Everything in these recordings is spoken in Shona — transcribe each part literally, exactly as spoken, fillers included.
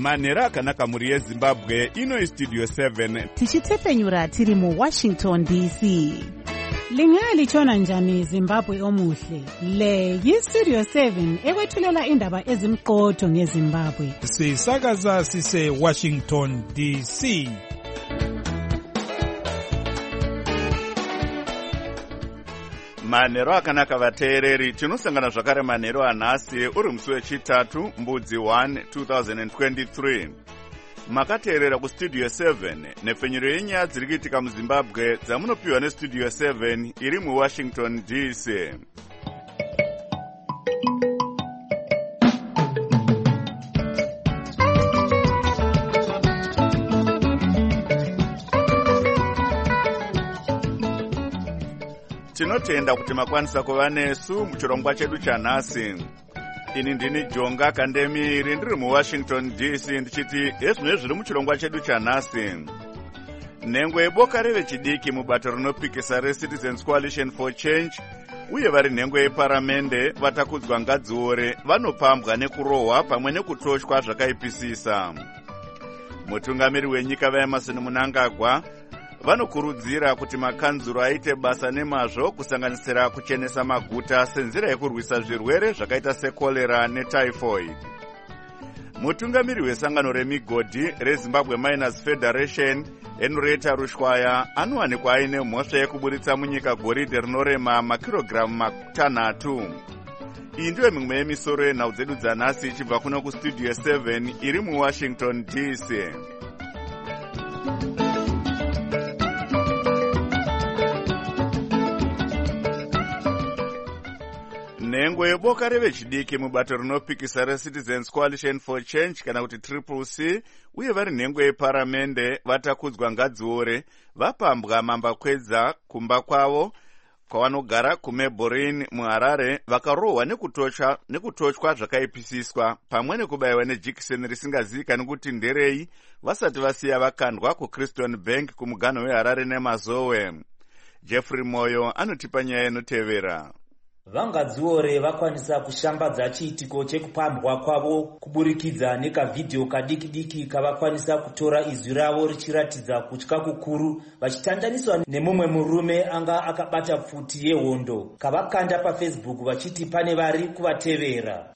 manhero akanaka mhuri yezimbabwe. Ino istudio seven tichitefenyura tiri muwashington D C. Lingalitshona njani Zimbabwe omuhle? Le yistudio seven ekwethulela indaba ezimqotho ngeZimbabwe. Sisakaza sise Washington D C. manhero akanaka vateereri, tinosangana zvakare manhero anhasi uri musi wechitatu mbudzi one two thousand twenty-three. Makateerera kustudio seven nepfenyuro yenyaya dziri kuitika muzimbabwe dzamunopiwa nestudio seven iri muwashington D C. Tinotenda kuti makwanisa kuva nesu muchirongwa chedu chanhasi. Ini ndini Jonga Kandemiri ndiri muWashington D C ndichiti ezvino zviri muchirongwa chedu chanhasi. Nhengo yeboka revechidiki mubato rinopikisa reCitizens Coalition for Change uye vari nhengo yeparamende vatakudzwa ngadziore vanopambwa nekurohwa pamwe nekutoshwa zvakaipisisa. Mutungamiri wenyika vaEmerson Mnangagwa vanokurudzira kuti makanzuro aite basa nemazvo kusanganisira kuchenesa maguta senzira yekurwisa zvirwere zvakaita sekolera netyphoid. Mutungamiri wesangano remigodhi reZimbabwe Miners Federation Henrietta Rushwaya anowanikwa aine mhosva yekuburitsa munyika goridhe rinorema makirogiramu matanhatu. Iyi ndiyo mimwe yemisoro yenhau dzedu dzanhasi ichibva kuno kustudio seven iri muWashington D C. Nhengo yeboka revechidiki mubato rinopikisa reCitizens Coalition for Change kana kuti Triple C uye vari nhengo yeparamende vatakudzwa ngadziore vapambwa mambakwedza kumba kwavo kwavanogara kuMelbourne muHarare vakarohwa nekutochwa nekutochwa zvakaipisiswa pamwe nekubayiwa nejikiseni risingazivikanwi kuti nderei vasati vasiya vakandwa kuCryston Bank kumuganho weHarare nemazowe. Jeffrey Moyo anotipa nyaya inotevera. Vangadziore vakwanisa kushambadza chiitiko chekupambwa kwavo kuburikidza nekavidhio kadiki diki kavakwanisa kutora izwi ravo richiratidza kutya kukuru vachitandaniswa nemumwe murume anga akabata pfuti yehondo kavakanda paFacebook vachiti pane vari kuvatevera.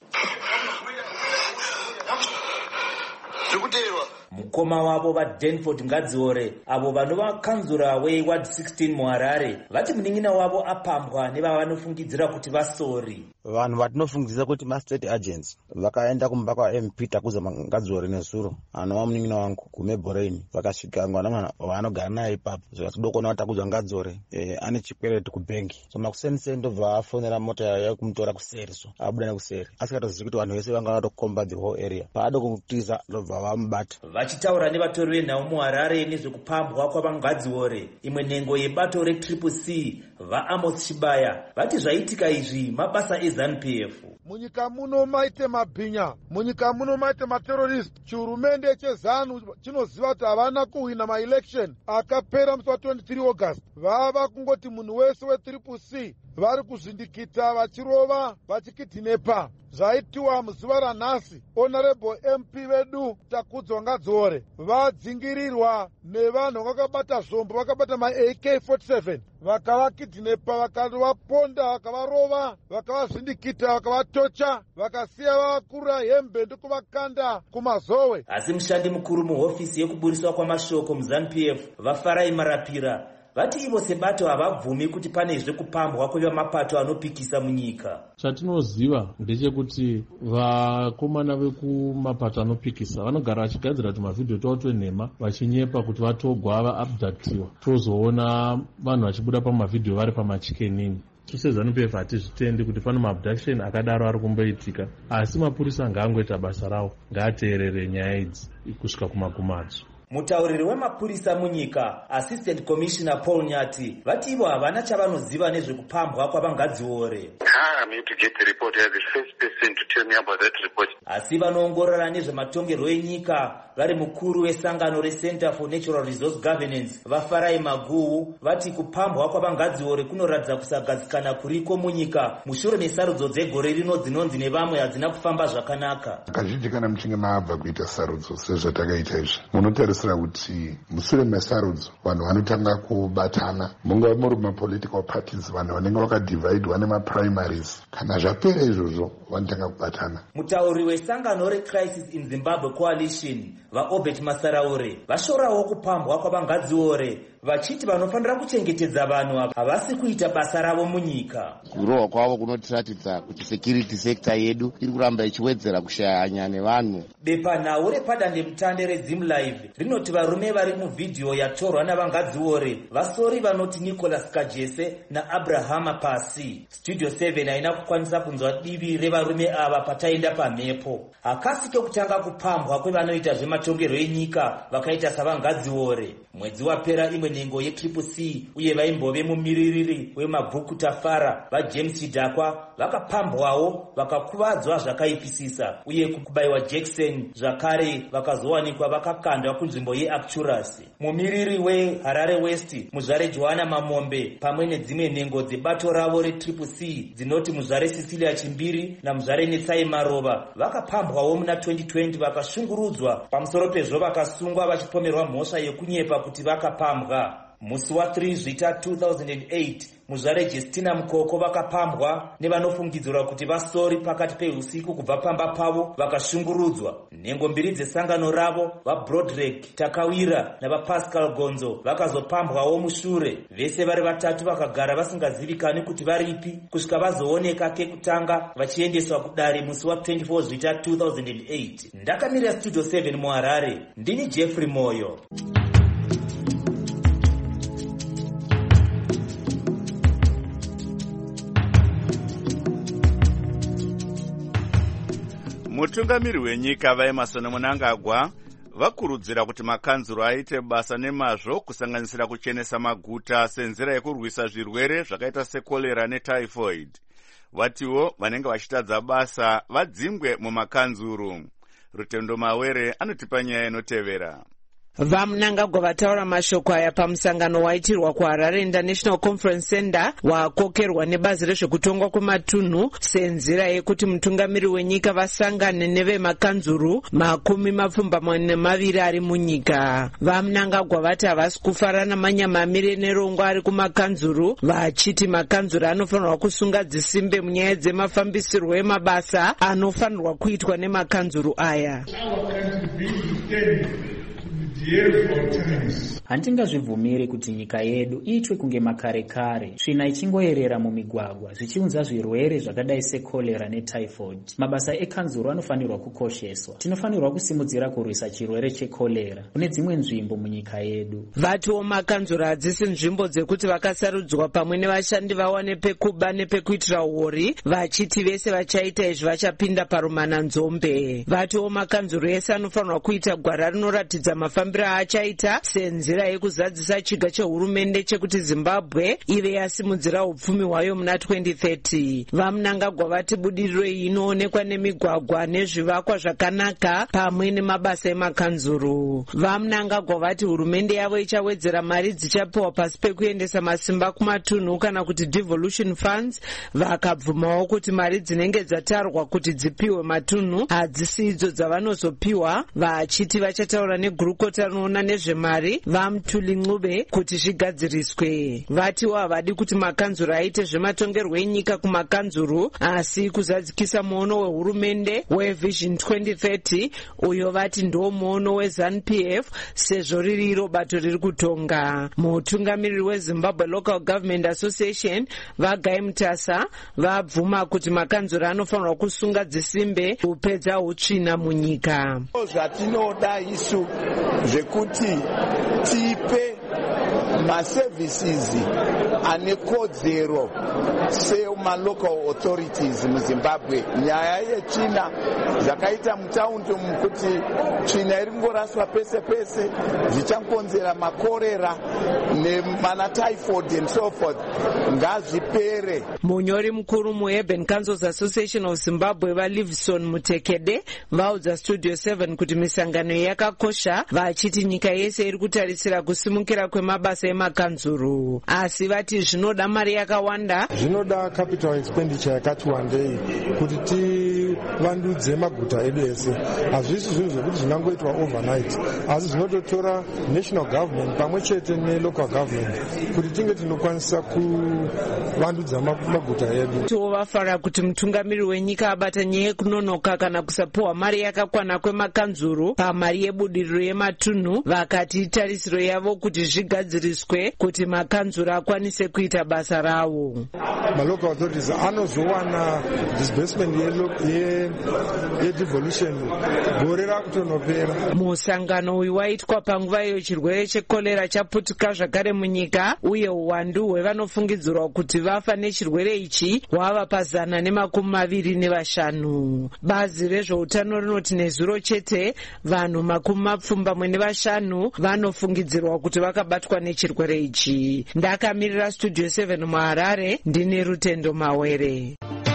Mukoma wavo vaDenford Ngadziore avo vanova kanzura weWard sixteen muHarare vati munin'ina wavo apambwa nevavanofungidzira kuti vasori. Vanhu vatinofungidzira kuti mastate agents vakaenda kumba kwaM P Takuza Ngadziore nezuro anova munin'ina wangu kuMelbourne vakasvika mwana waanogara naye ipapo zvakadokona watakudzwa Ngadziore eh, ane chikwereti kubengi so makuseni ndobva afonera mota yekumutora kuseri so abuda nekuseri asikatozivi kuti vanhu vese vanga vatokomba the whole area paado kutiza ndobva vamubata. Vachitaura nevatori venhau muHarare nezvekupambwa kwavangadziore imwe nhengo yebato reTriple C vaAmos Chibaya vati zvaitika izvi mabasa eZANU P F. Munyika muno maite mabhinya, munyika muno maite materrorist. Chihurumende cheZANU chinoziva kuti havana kuwina maelection akapera musi wa twenty-three August. Vava kungoti munhu wese weTriple C vari kuzvindikita vachirova vachikidhinepa. Zvaitiwa muzuva ranhasi honorable M P vedu Takudzwa Ngadziore vadzingirirwa nevanhu vakabata zvombo vakabata ma-A K forty-seven vakavakidhinepa vakavaponda vakavarova vakavazvindikita vakavatocha vakasiya vakura hembe ndokuvakanda kumazowe. Asi mushandi mukuru muhofisi yekuburiswa kwamashoko muZANU P F vaFarai Marapira vati ivo sebato havabvumi kuti pane zvekupambwa kwevamapato anopikisa munyika. Chatinoziva ndechekuti vakomana vekumapato anopikisa vanogara vachigadzira kuti mavhidhio tavo twenhema vachinyepa kuti vatogwa vaabdaktiwa tozoona vanhu vachibuda pamavhidhio vari pamachikenini. SeZANU P F hatizvitendi kuti pane maabduction akadaro ari kumboitika asi mapurisa ngaangoita basa ravo ngaateerere nyaya idzi kusvika kumagumadzo. Mutauriri wemapurisa munyika, Assistant Commissioner Paul Nyati, vati ivo havana chavanoziva nezvekupambwa kwavangadziore. I'm here to get the report. I am the first person to tell me about that report. Asi vanoongorora nezvematongerwo enyika vari mukuru wesangano reCenter for Natural Resource Governance vafarai Maguhu vati kupambwa kwavangadziore kunoratidza kusagadzikana kuriko munyika mushure mesarudzo dzegore rino dzinonzi nevamwe hadzina kufamba zvakanaka. Kazhinji kana muchinge maabva kuita sarudzo sezvatakaita izvi munotarisira kuti mushure mesarudzo vanhu vanotanga kubatana, mungava muri mapolitical parties, vanhu vanenge vakadivhaidwa nemaprimaries. Kana zvapera izvozvo vanotanga kubatana. Mutauri wesangano reCrisis in Zimbabwe Coalition vaObert Masaraure vashorawo kupambwa kwavangadziore vachiti vanofanira kuchengetedza vanhu havasi kuita basa ravo munyika. Kurohwa kwavo kunotiratidza kuti security sector yedu iri kuramba ichiwedzera kushayanya nevanhu. Bepanhau repadandemutande reZimLive rinoti varume vari muvhidhiyo yatorwa navangadziore vasori vanoti Nicholas Kajese naAbrahama Pasi. Studio seven haina kukwanisa kunzwa divi revarume ava pataenda pamhepo. Hakasi kekutanga kupambwa kwevanoita zvematongerwo enyika vakaita savangadziore. Mwedzi wapera imwe nhengo yetriple C uye vaimbove mumiririri wemabhuku Tafara vaJames Chidakwa vakapambwawo vakakuvadzwa zvakaipisisa uye kubayiwa Jackson zvakare vakazowanikwa vakakandwa kunzvimbo yeActurus. Mumiriri weHarare West muzvare Johanna Mamombe pamwe nedzimwe nhengo dzebato ravo retriple C dzinoti muzvare Cecilia Chimbiri namuzvare Netsai Marova vakapambwawo muna twenty twenty vakashungurudzwa pamusoro pezvo vakasungwa vachipomerwa mhosva yekunyepa kuti vakapambwa. Musi wa three Zvita two thousand eight muzvare Justina Mukoko vakapambwa nevanofungidzirwa kuti vasori pakati peusiku kubva pamba pavo vakashungurudzwa. Nhengo mbiri dzesangano ravo vaBroderick Takawira navaPascal Gonzo vakazopambwawo mushure. Vese vari vatatu vakagara vasingazivikani kuti varipi kusvika vazooneka kekutanga vachiendeswa kudare musi wa twenty-four Zvita two thousand eight. Ndakamira Studio seven muHarare, ndini Jeffrey Moyo. Mutungamiri wenyika vaEmerson Mnangagwa vakurudzira kuti makanzuro aite basa nemazvo kusanganisira kuchenesa maguta senzira yekurwisa zvirwere zvakaita sekolera netyphoid. Vatiwo vanenge vachitadza basa vadzingwe mumakanzuro. Rutendo Mawere anotipa nyaya inotevera. VaMnangagwa vataura mashoko aya pamusangano waitirwa kuHarare International Conference Center wakokerwa nebazi rezvekutongwa kwematunhu senzira yekuti mutungamiri wenyika vasangane nevemakanzuru makumi mapfumbamwe nemaviri ari munyika. VaMnangagwa vati havasi kufara namanyamamire nerongo ari kumakanzuru vachiti makanzuru anofanirwa kusunga dzisimbe munyaya dzemafambisirwo emabasa anofanirwa kuitwa nemakanzuru aya. Handingazvibvumiri kuti nyika yedu iitwe kunge makare kare, tsvina ichingoyerera mumigwagwa zvichiunza zvirwere zvakadai sekolera netyphoid. Mabasa ekanzuru anofanirwa kukosheswa. Tinofanirwa kusimudzira kurwisa chirwere chekolera kune dzimwe nzvimbo munyika yedu. Vatiwo makanzuru hadzisi nzvimbo dzekuti vakasarudzwa pamwe nevashandi vawane pekuba nepekuitira uori vachiti vese vachaita izvi vachapinda parumana nzombe. Vatiwo makanzuru ese anofanirwa kuita gwara rinoratidza mafambiro achaita senzira yekuzadzisa chiga chehurumende chekuti Zimbabwe ive yasimudzira upfumi hwayo muna twenty thirty. VaMnangagwa vati budiriro iyi inoonekwa nemigwagwa nezvivakwa zvakanaka pamwe nemabasa emakanzuru. VaMnangagwa vati hurumende yavo ichawedzera mari dzichapiwa pasi pekuendesa masimba kumatunhu kana kuti devolution funds. Vakabvumawo kuti mari dzinenge dzatarwa kuti dzipiwe matunhu hadzisi idzo dzavanozopiwa, vachiti vachataura negurukota rinoona nezvemari vaMthuli Ncube kuti zvigadziriswe. Vatiwo havadi kuti makanzuru aite zvematongerwo enyika kumakanzuru asi kuzadzikisa muono wehurumende weVision twenty thirty uyo vati ndo muono weZANU-P F sezvo riri iro bato riri kutonga. Mutungamiriri weZimbabwe Local Government Association vaGuy Mutasa vabvuma kuti makanzuru anofanirwa kusunga dzisimbe kupedza utsvina munyika. Zvatinoda isu zvekuti tipe maservices ane kodzero semalocal authorities muzimbabwe. Nyaya yetsvina zvakaita mutaundi umu kuti tsvina iri kungoraswa pese pese zvichakonzera makorera nemana typhoid and so forth ngazvipere. Munyori mukuru muHeben Councils Association of Zimbabwe vaLivison Mutekede vaudza Studio seven kuti misangano yakakosha, vachiti nyika yese iri kutarisira kusimukira kwemabasa emakanzuru, asi vati zvinoda mari yakawanda, zvinoda capital expenditure yakati wandei kuti tivandudze maguta edu ese. Hazvisi zvinhu zvekuti zvinangoitwa overnight, asi zvinototora national government pamwe chete nelocal government kuti tinge tinokwanisa kuvandudza maguta edu. Tiwo vafara kuti mutungamiri wenyika abata nyaya yekunonoka kana kusapuwa mari yakakwana kwemakanzuru pamari yebudiriro yematunhu, vakati tarisiro yavo kuti zvigadziriswe kuti makanzuru akwanise kuita basa rawo. Malocal authorities anozowana disbursement yedevolution gore rakutonopera. Musangano uyu waitwa panguva iyo chirwere chekorera chaputuka zvakare munyika, uye uwandu hwevanofungidzirwa kuti vafa nechirwere ichi hwava pazana nemakumi maviri nevashanu. Bazi rezveutano rinoti nezuro chete vanhu makumi mapfumbamwe nevashanu vanofungidzirwa kuti vakabatwa nechirwere ichi. Ndakamirira Studio seven muHarare, ndine Rutendo Mawere.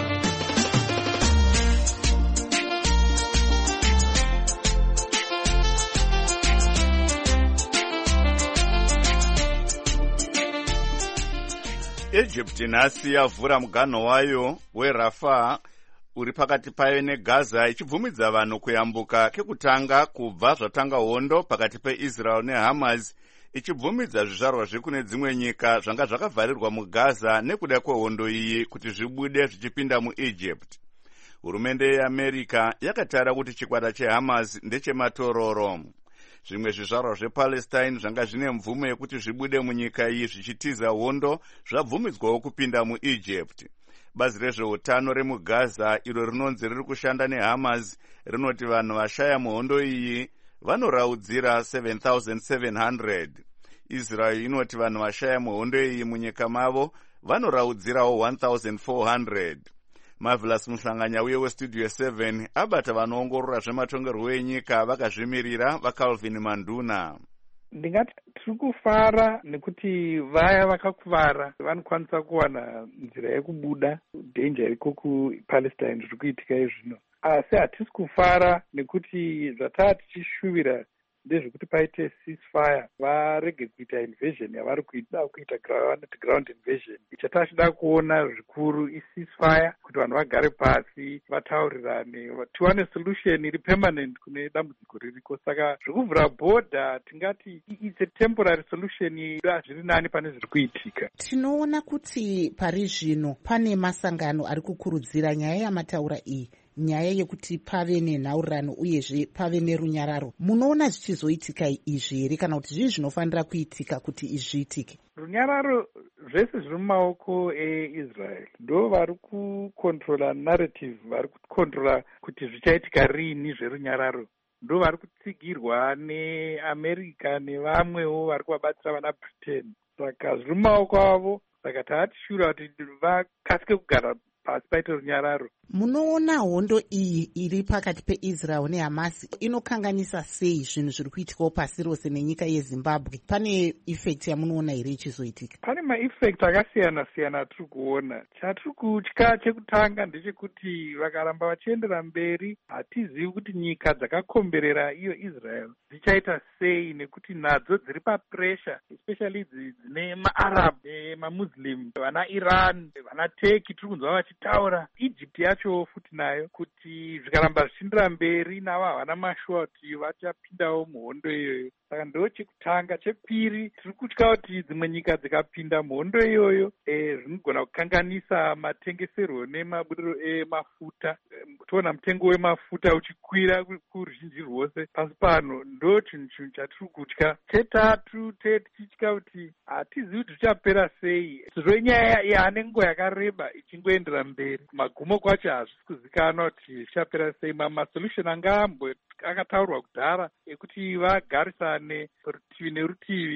Egypt nhasi yavhura muganho wayo weRafah uri pakati payo neGaza, ichibvumidza vanhu kuyambuka kekutanga kubva zvatanga hondo pakati peIsrael neHamas, ichibvumidza zvizvarwa zvekune dzimwe nyika zvanga zvakavharirwa muGaza nekuda kwehondo iyi kuti zvibude zvichipinda muEgypt. Hurumende yeAmerica yakataura kuti chikwata cheHamas ndechematororo. Zvimwe zvizvarwa zvePalestine zvanga zvine mvumo yekuti zvibude munyika iyi zvichitiza hondo zvabvumidzwawo kupinda muEgypt. Bazi rezveutano remuGaza iro rinonzi riri kushanda neHamas rinoti vanhu vashaya muhondo iyi vanoraudzira seven thousand seven hundred. Israel inoti vanhu vashaya muhondo iyi munyika mavo vanoraudzirawo one thousand four hundred. Marvelous Muhlanganya uye weStudio seven abata vanoongorora zvematongerwo enyika vakazvimirira vaCalvin Manduna. Ndingati tiri kufara nekuti vaya vakakuvara vanokwanisa kuwana nzira yekubuda dhenja iriko kuPalestine zviri kuitika izvino. Asi hatisi kufara nekuti zvataa tichishuvira ndezvekuti paite ceasefire, varege kuita invasion yavari kuida kuita ground invasion. Chatachida kuona zvikuru iceasefire, kuti vanhu vagare pasi vataurirane tiwane solution iri permanent kune dambudziko ririko. Saka zvekuvhura border tingati it's a temporary solution, zviri nani pane zviri kuitika. Tinoona kuti pari zvino pane masangano ari kukurudzira nyaya yamataura iyi, nyaya yekuti pave nenhaurirano uyezve pave nerunyararo. Munoona zvichizoitika izvi here kana kuti zvii zvinofanira kuitika kuti izvi zviitike? Runyararo zvese zviri mumaoko eIsrael ndo vari kukontrola narrative, vari kukontrola kuti zvichaitika rini zverunyararo. Ndo vari kutsigirwa neAmerica nevamwewo vari kuvabatsira vana Britain. Saka zviri mumaoko avo, saka taatishura kuti vakasike kugara pasi paite runyararo. Munoona hondo iyi iri pakati peIsrael neHamas inokanganisa sei zvinhu zviri kuitikawo pasi rose nenyika yeZimbabwe? Pane effect yamunoona here ichizoitika? Pane maeffect akasiyana siyana atiri kuona. Chatiri kutya chekutanga ndechekuti vakaramba vachiendera mberi, hatizivi kuti nyika dzakakomberera iyo Israel dzichaita sei, nekuti nadzo dziri papressure, especially dzine maArab, maMuslim, vana Iran, vana Turkey tiri kunzwa vachitaura, Egypt yacho futi nayo, kuti zvikaramba zvichiendera mberi navo havana mashua kuti vachapindawo muhondo iyoyo. Saka ndo chekutanga. Chepiri, tiri kutya kuti dzimwe nyika dzikapinda muhondo iyoyo zvinogona kukanganisa matengeserwo nemaburiro emafuta. Toona mutengo wemafuta uchikwira kuruzhinji rwose pasi pano, ndo chinhu chinhu chatiri kutya. Chetatu, tichitya kuti hatizivi kuti zvichapera sei. Sezvo nyaya yaane nguva yakareba ichingoendera mberi, magumo kwacho hazvisi kuzikanwa kuti zvichapera sei. Masolution anga akataurwa kudhara ekuti vagarisane rutivi nerutivi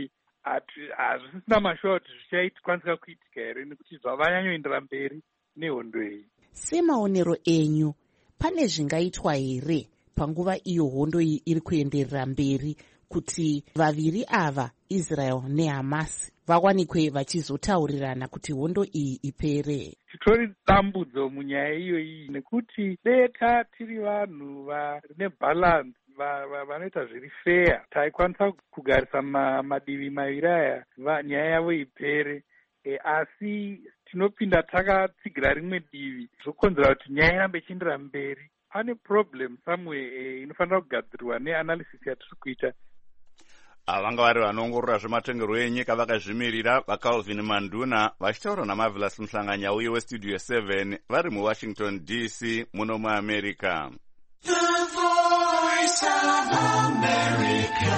hazvisina mashuwa kuti zvichaikwanisa kuitika here nekuti zvavanyanyoendera mberi nehondo iyi. Semaonero enyu, pane zvingaitwa here panguva iyo hondo iyi iri kuenderera mberi kuti vaviri ava, Israel neHamas, vawanikwe vachizotaurirana kuti hondo iyi ipere? Titori dambudzo munyaya iyoyi nekuti deta tiri vanhu vane balance, vanoita zviri fair, taikwanisa kugarisa madivi maviri aya nyaya yavo ipere. E, asi tinopinda takatsigira rimwe divi zvokonzera kuti nyaya irambe ichiendera mberi. Pane problem somewhere e, inofanira kugadzirwa neanalysis yatiri kuita. Vanga vari vanoongorora zvematongerwo enyika vakazvimirira vaCalvin Manduna vachitaura naMarvelous Mhlanganya uye westudio seven vari muWashington D C muno muAmerica. The Voice of America,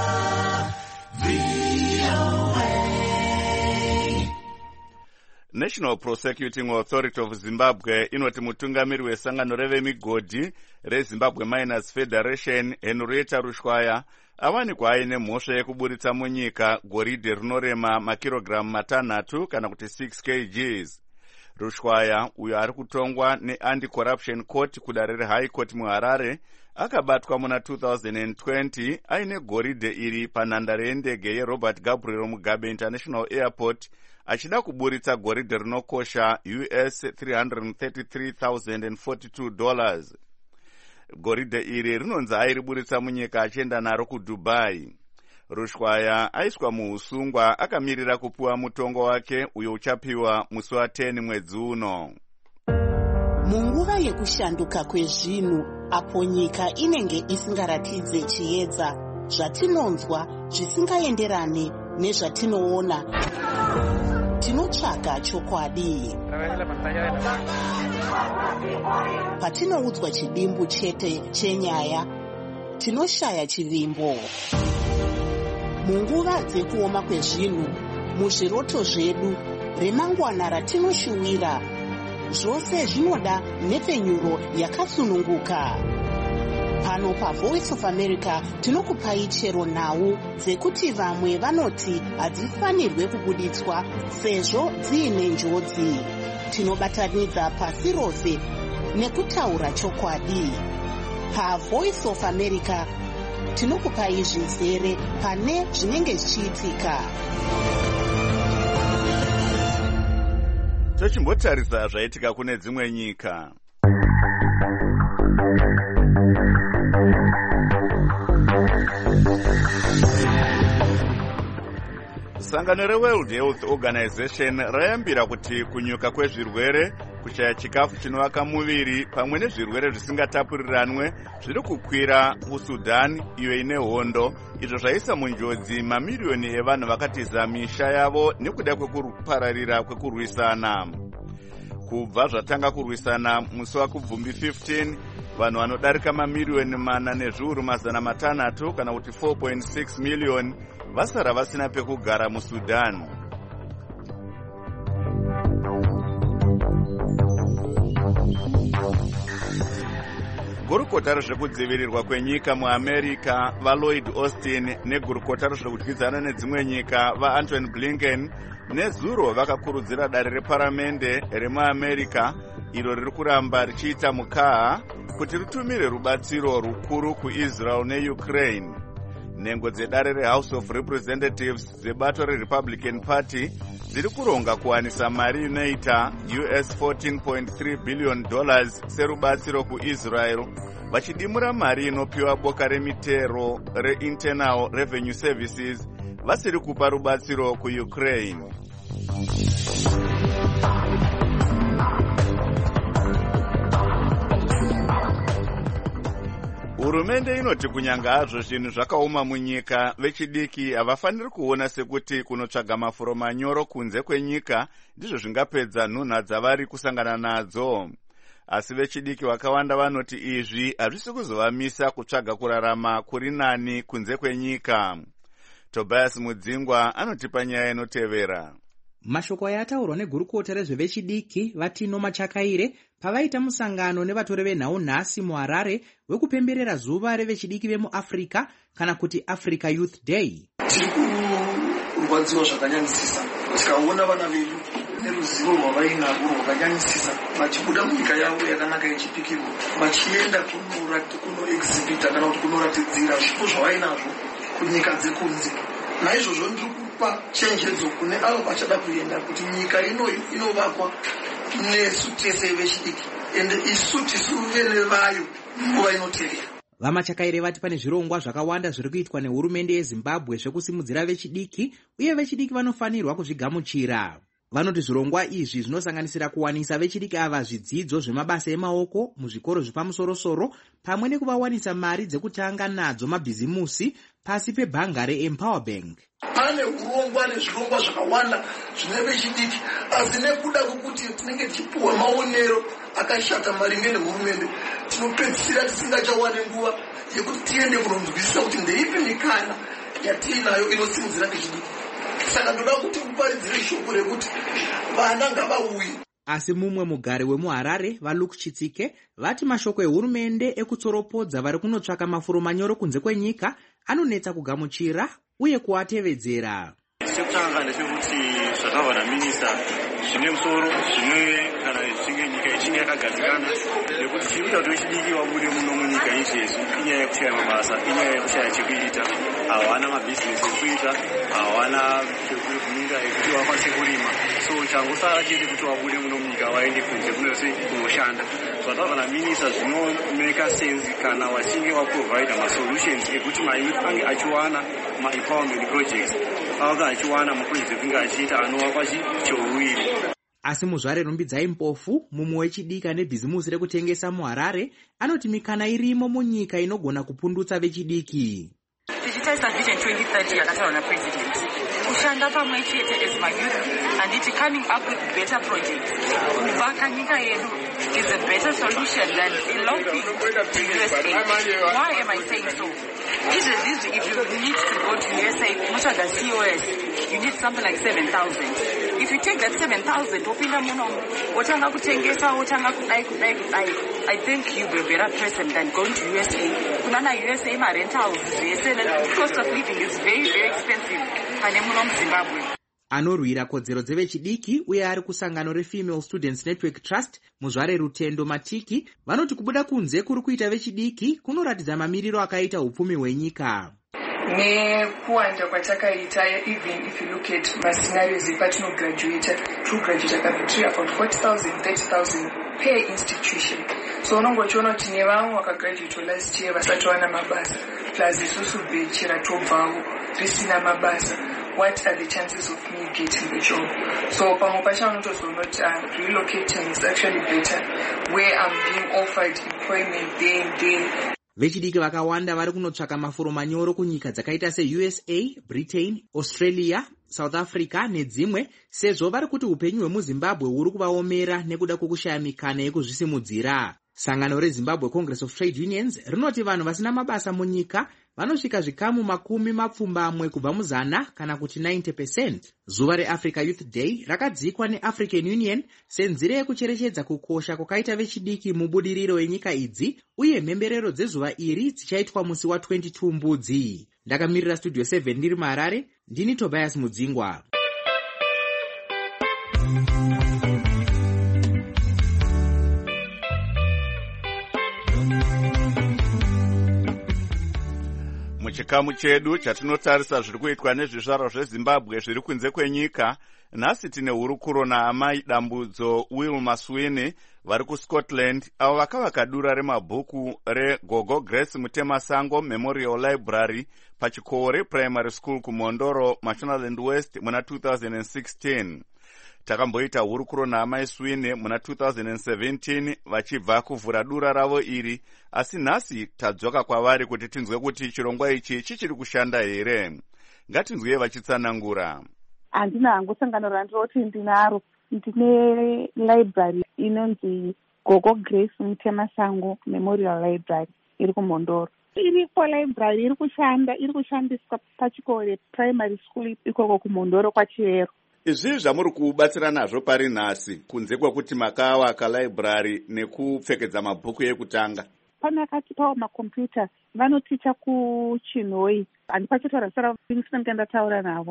V O A. National Prosecuting Authority of Zimbabwe inoti mutungamiri wesangano revemigodhi reZimbabwe Miners Federation Henrietta Rushwaya awanikwa aine mhosva yekuburitsa munyika goridhe rinorema makirogiramu matanhatu kana kuti six kilograms. Rushwaya, uyo ari kutongwa neAnti-Corruption Court kudare reHigh Court muHarare, akabatwa muna two thousand twenty aine goridhe iri panhandare yendege yeRobert Gabriel Mugabe International Airport achida kuburitsa goridhe rinokosha U S three hundred thirty-three thousand forty-two dollars. Goridhe iri rinonzi airiburitsa munyika achienda naro kuDubai. Rushwaya aiswa muusungwa akamirira kupiwa mutongo wake uyo uchapiwa musi wa ten mwedzi uno. Munguva yekushanduka kwezvinhu apo nyika inenge isingaratidze chiedza, zvatinonzwa zvisingaenderane nezvatinoona, tinotsvaga chokwadi. Patinoudzwa chidimbu chete chenyaya, tinoshaya chivimbo. Munguva dzekuoma kwezvinhu, muzviroto zvedu, remangwana ratinoshuwira, zvose zvinoda nhepfenyuro yakasununguka. Pano paVoice of America tinokupai chero nhau dzekuti vamwe vanoti hadzifanirwe kubuditswa sezvo dziine njodzi. Tinobatanidza pasi rose nekutaura chokwadi. PaVoice of America tinokupai zvizere pane zvinenge zvichiitika. Tochimbotarisa zvaitika kune dzimwe nyika. Sangano reWorld Health Organization rayambira kuti kunyuka kwezvirwere, kushaya chikafu chinovaka muviri pamwe nezvirwere zvisingatapuriranwe zviri kukwira kuSudan iyo ine hondo, izvo zvaisa munjodzi mamiliyoni evanhu vakatiza misha yavo nekuda kwekupararira kwekurwisana. Kubva zvatanga kurwisana musi waKubvumbi fifteen, vanhu vanodarika mamiliyoni mana nezviuru mazana matanhatu kana kuti four point six million vasara vasina pekugara muSudan. Gurukota rezvekudzivirirwa kwenyika muAmerica vaLloyd Austin negurukota rezvekudyidzana nedzimwe nyika vaAntony Blinken nezuro vakakurudzira dare reparamende remuAmerica iro riri kuramba richiita mukaha kuti ritumire rubatsiro rukuru kuIsrael neUkraine. Nhengo dzedare reHouse of Representatives dzebato reRepublican Party dziri kuronga kuwanisa mari inoita U S fourteen point three billion dollars serubatsiro kuIsrael, vachidimura mari inopiwa boka remitero reInternal Revenue Services vasiri kupa rubatsiro kuUkraine. Hurumende inoti kunyanga hazvo zvinhu zvakaoma munyika, vechidiki havafaniri kuona sekuti kunotsvaga mafuro manyoro kunze kwenyika ndizvo zvingapedza nhunha dzavari kusangana nadzo. Asi vechidiki vakawanda vanoti izvi hazvisi kuzovamisa kutsvaga kurarama kuri nani kunze kwenyika. Tobias Mudzingwa anotipa nyaya inotevera. Mashoko ayataurwa negurukota rezvevechidiki Vatino Machakaire pavaita musangano nevatori venhau nhasi muHarare wekupemberera zuva revechidiki vemuAfrica kana kuti Africa Youth Day. Tiri kurwadziwa zvakanyanyisisa. Tikaona vana vedu neruzivo rwavainarwo rwakanyanyisisa vachibuda munyika yavo yakanaka yechipikirwa vachienda kunoexhibita kana kuti kunoratidzira zvipo zvavainazvo kunyika dzekunze. Naizvozvo ndiri kupa chenjedzo kune avo vachada kuenda kuti nyika inoyi inovakwa nesu tese vechidiki ende isu tisu vene vayo nguva inotevera. vamachakaire vati pane zvirongwa zvakawanda zviri kuitwa nehurumende yezimbabwe zvekusimudzira vechidiki uye vechidiki vanofanirwa kuzvigamuchira. Vanoti zvirongwa izvi zvinosanganisira kuwanisa vechidiki ava zvidzidzo zvemabasa emaoko muzvikoro zvepamusorosoro pamwe nekuvawanisa mari dzekutanga nadzo mabhizimusi pasi pebhanga reEmpower Bank. Pane urongwa nezvirongwa zvakawanda zvine vechidiki asi nekuda kwokuti tinenge tichipuwa maonero akashata maringe nehurumende tinopedzisira tisingachawani nguva yekuti tiende kunonzwisisa kuti ndeipi mikana yatiinayo inosimudzira vechidiki. Saka ndoda kuti uparidzire shoko rekuti vana ngavauye. Asi mumwe mugari wemuHarare vaLuke Chitsike vati mashoko ehurumende ekutsoropodza vari kunotsvaka mafuro manyoro kunze kwenyika anonetsa kugamuchira uye kuatevedzera. Chekutanga ndechekuti zvataurwa naminista zvine musoro zvine kana zvichinge nyika ichinge yakagadzikana nekuti chirikuita kuti vechidiki vabude muno munyika izvezvi inyaya yekushaya mabasa inyaya yekushaya chekuita hawana mabhizinesi ekuita hawana pekuninga ekuti vakwanise kurima so changosara chete kuti vabude muno munyika vaende kunze kunose kunoshanda. Zvataurwa naminista zvinomeka sense kana vachinge vaprovida masolutions ekuti mayuth ange achiwana maempowerment projects ange achiwana maprojects ekunge achiita anovakwa cheuwiri. Asi muzvare Rumbidzai Mpofu mumwe wechidiki nebhizimusi rekutengesa muHarare anoti mikana irimo munyika inogona kupundutsa vechidiki. Tichitaisa vision twenty thirty yakataurwa napresident kushanda pamwe chete as mayouth anditi coming up with better projects kuvaka nyika yedu is a better solution than eloping to U S A. Why am I saying so? Usually, if you need to go to U S A, much as C O S, you need something like seven thousand. If you take that seven thousand, opinda muno, otanga kutengesa, otanga kudai, kudai, kudai, I think you'll be a better person than going to U S A. Kunana U S A, my rentals, the cost of living is very, very expensive. Pane muno Zimbabwe. Anorwira kodzero dzevechidiki uye ari kusangano reFemale Students Network Trust muzvare Rutendo Matiki vanoti kubuda kunze kuri kuita vechidiki kunoratidza mamiriro akaita upfumi hwenyika. Nekuwanda kwatakaita, even if you look at mascenarios epatinograduata, true graduate akabetiri about forty thousand, thirty thousand per institution. So unongochiona kuti nevamwe vakagraduate last year vasati wana mabasa plus isusu bechi ratobvawo risina mabasa. What are the chances of me getting the job? So pamwe pacho unotozoona kuti relocating is actually better where I'm being offered employment day and day. Vechidiki vakawanda vari kunotsvaka mafuro manyoro kunyika dzakaita seU S A, Britain, Australia, South Africa nedzimwe sezvo vari kuti upenyu hwemuZimbabwe huri kuvaomera nekuda kwokushaya mikana yekuzvisimudzira. Sangano reZimbabwe Congress of Trade Unions rinoti vanhu vasina mabasa munyika vanosvika zvikamu makumi mapfumbamwe kubva muzana kana kuti ninety percent. Zuva reAfrica Youth Day rakadzikwa neAfrican Union senzira yekucherechedza kukosha kwakaita vechidiki mubudiriro wenyika idzi uye mhemberero dzezuva iri dzichaitwa musi wa twenty-two Mbudzi. Ndakamirira Studio seven ndiri muHarare, ndini Tobias Mudzingwa. Muchikamu chedu chatinotarisa zviri kuitwa nezvizvarwa zveZimbabwe zviri kunze kwenyika, nhasi tine hurukuro naamai dambudzo Will Maswini vari kuScotland avo vakavaka dura remabhuku reGogo Grace Mutemasango Memorial Library pachikore Primary School kuMondoro, Mashonaland West muna two thousand sixteen. Takamboita hurukuro naamai Swini muna two thousand seventeen vachibva kuvhura dura ravo iri, asi nhasi tadzoka kwavari kuti tinzwe kuti chirongwa ichi chichiri kushanda here. Ngatinzwe vachitsanangura. Handina hangu sangano randinoti ndinaro, ndine library inonzi Gogo Grace Mutemasango Memorial Library iri kuMondoro. Iripo library iri kushanda, iri kushandiswa pachikore Primary School ikoko kuMondoro kwaChiyero. Izvi zvamuri kubatsira nazvo pari nhasi kunze kwekuti makavaka library nekupfekedza mabhuku ekutanga? Panakati pawo makombiyuta vanoticha kuChinoi, handi pachitaura sara ndinenge ndataura navo.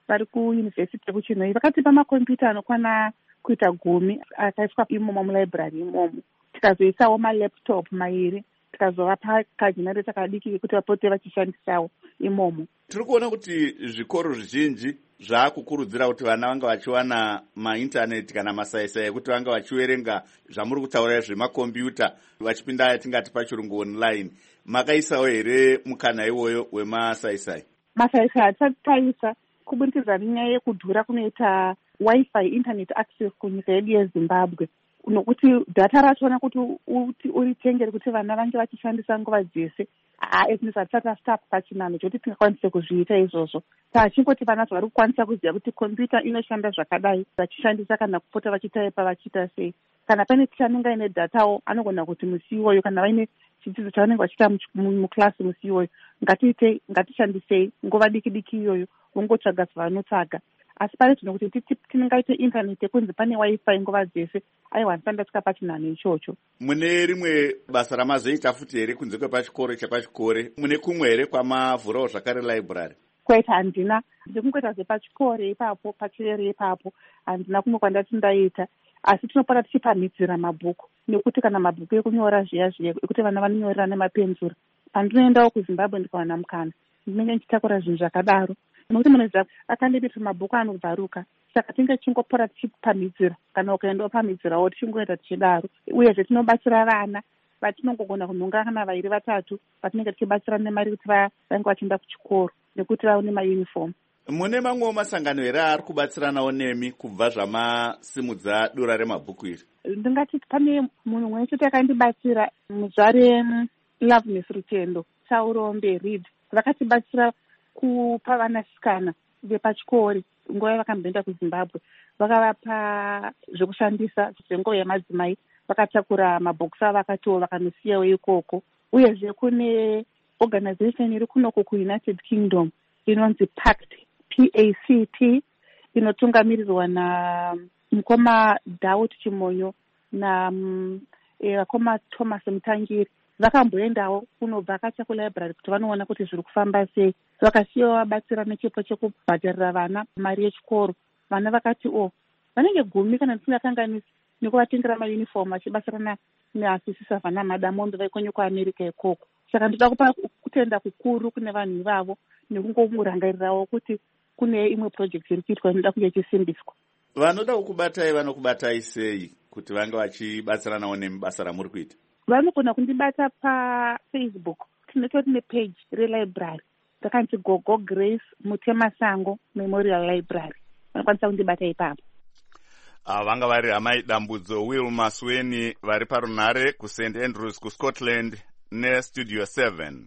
vari kuyunivhesiti yekuchinhoi vakatipa makombiyuta anokwana kuita gumi akaiswa imomo mulibrary imomo. Tikazoisawo malaptop mairi tikazovapa kagenerator kadiki kekuti vapote vachishandisawo imomo. Tiri kuona kuti zvikoro zvizhinji zvaakukurudzira kuti vana vanga vachiwana maintaneti kana masaisai ekuti vanga vachiverenga zvamuri kutaura zvemakombiyuta vachipinda yatingati pachirungu online. Makaisawo here mukana iwoyo wemasaisai? Masaisai hatisati taisa kubudikidza nenyaya yekudhura kunoita wifi internet access kunyika yedu yeZimbabwe, nokuti data rachona kuti uritengere kuti vana vange vachishandisa nguva dzese ezvinhu hatisati tasitapa pachinano chokuti tingakwanise kuzviita izvozvo. Tachingoti vana vari kukwanisa kuziva kuti kombiyuta inoshanda zvakadai vachishandisa kana kupota vachitaipa vachiita sei. Kana pane ticha anenge aine datawo anogona kuti musi iwoyo kana vaine chidzidzo chavanenge vachiita muklasi musi iwoyo ngatiitei ngatishandisei nguva diki diki iyoyo vongotsvaga zvavanotsvaga. Asi pari zvino kuti tingaite intaneti yekunzi pane wifi nguva dzese aiwa ndisandasvika pachinhano ichocho. Mune rimwe basa ramazoita futi here kunze kwepachikoro chepachikore? Mune kumwe here kwamavhurawo zvakare library? Kwaita handina, ndikungoita zvepachikore ipapo pachirere ipapo, handina kumwe kwandati ndaita. Asi tinopota tichipamhidzira mabhuku nekuti kana mabhuku ekunyora zviya zviya ekuti vana vanonyorera nemapenzura. Pandinoendawo kuZimbabwe ndikawana mukana ndinenge ndichitakura zvinhu zvakadaro. Nokuti munoziva akandibiti mabhuku anovharuka, saka tinge tichingopora tichipamhidzira kana ukaendawo pamhidzirawo tichingoenda tichidaro. Uyezve tinobatsira vana vatinongogona kunhonga kana vairi vatatu vatinenge tichibatsira nemari kuti vange vachienda kuchikoro nekuti vaone mauniform. Mune mamwewo masangano here ari kubatsiranawo nemi kubva zvamasimudza dura remabhuku iri? Ndingati pane munhu mwe chete akandibatsira muzvare Loveness Rutendo Saurombe Reed, vakatibatsira kupa vanasikana vepachikori nguva yavakamboenda kuZimbabwe, vakavapa zvekushandisa zvenguva yemadzimai, vakatakura mabhokisi avo vakatiwo vakanosiyawo ikoko. Uyezve kune organization iri kunoko kuUnited Kingdom inonzi Pact P A C T inotungamirirwa namukoma Daud Chimonyo na vakoma Thomas Mutangiri. Vakamboendawo kunobva vakacha kulibrary kuti vanoona kuti zviri kufamba sei. Vakasiyawo vabatsira nechipo chekubhadharira vana mari yechikoro. Vana vakati o vanenge gumi kana tisingakanganisi nekuvatengera mauniform vachibatsirana neasisisa vana Madamondo vaikonye kuAmerica ikoko. Saka ndoda kupa kutenda kukuru kune vanhu ivavo nekungomurangarirawo kuti kune imwe project iri kuitwa inoda kunge ichisimbiswa. Vanoda kukubatai vanokubatai sei kuti vange vachibatsiranawo nemubasa ramuri kuita? Vanogona kundibata paFacebook. Tinotori nepage relibrary rakanzi Gogo Grace Mutemasango Memorial Library. Vanokwanisa kundibata ipapo. Uh, vanga vari Amai Dambudzo Will Masweni vari parunhare kuSaint Andrews kuScotland neStudio seven.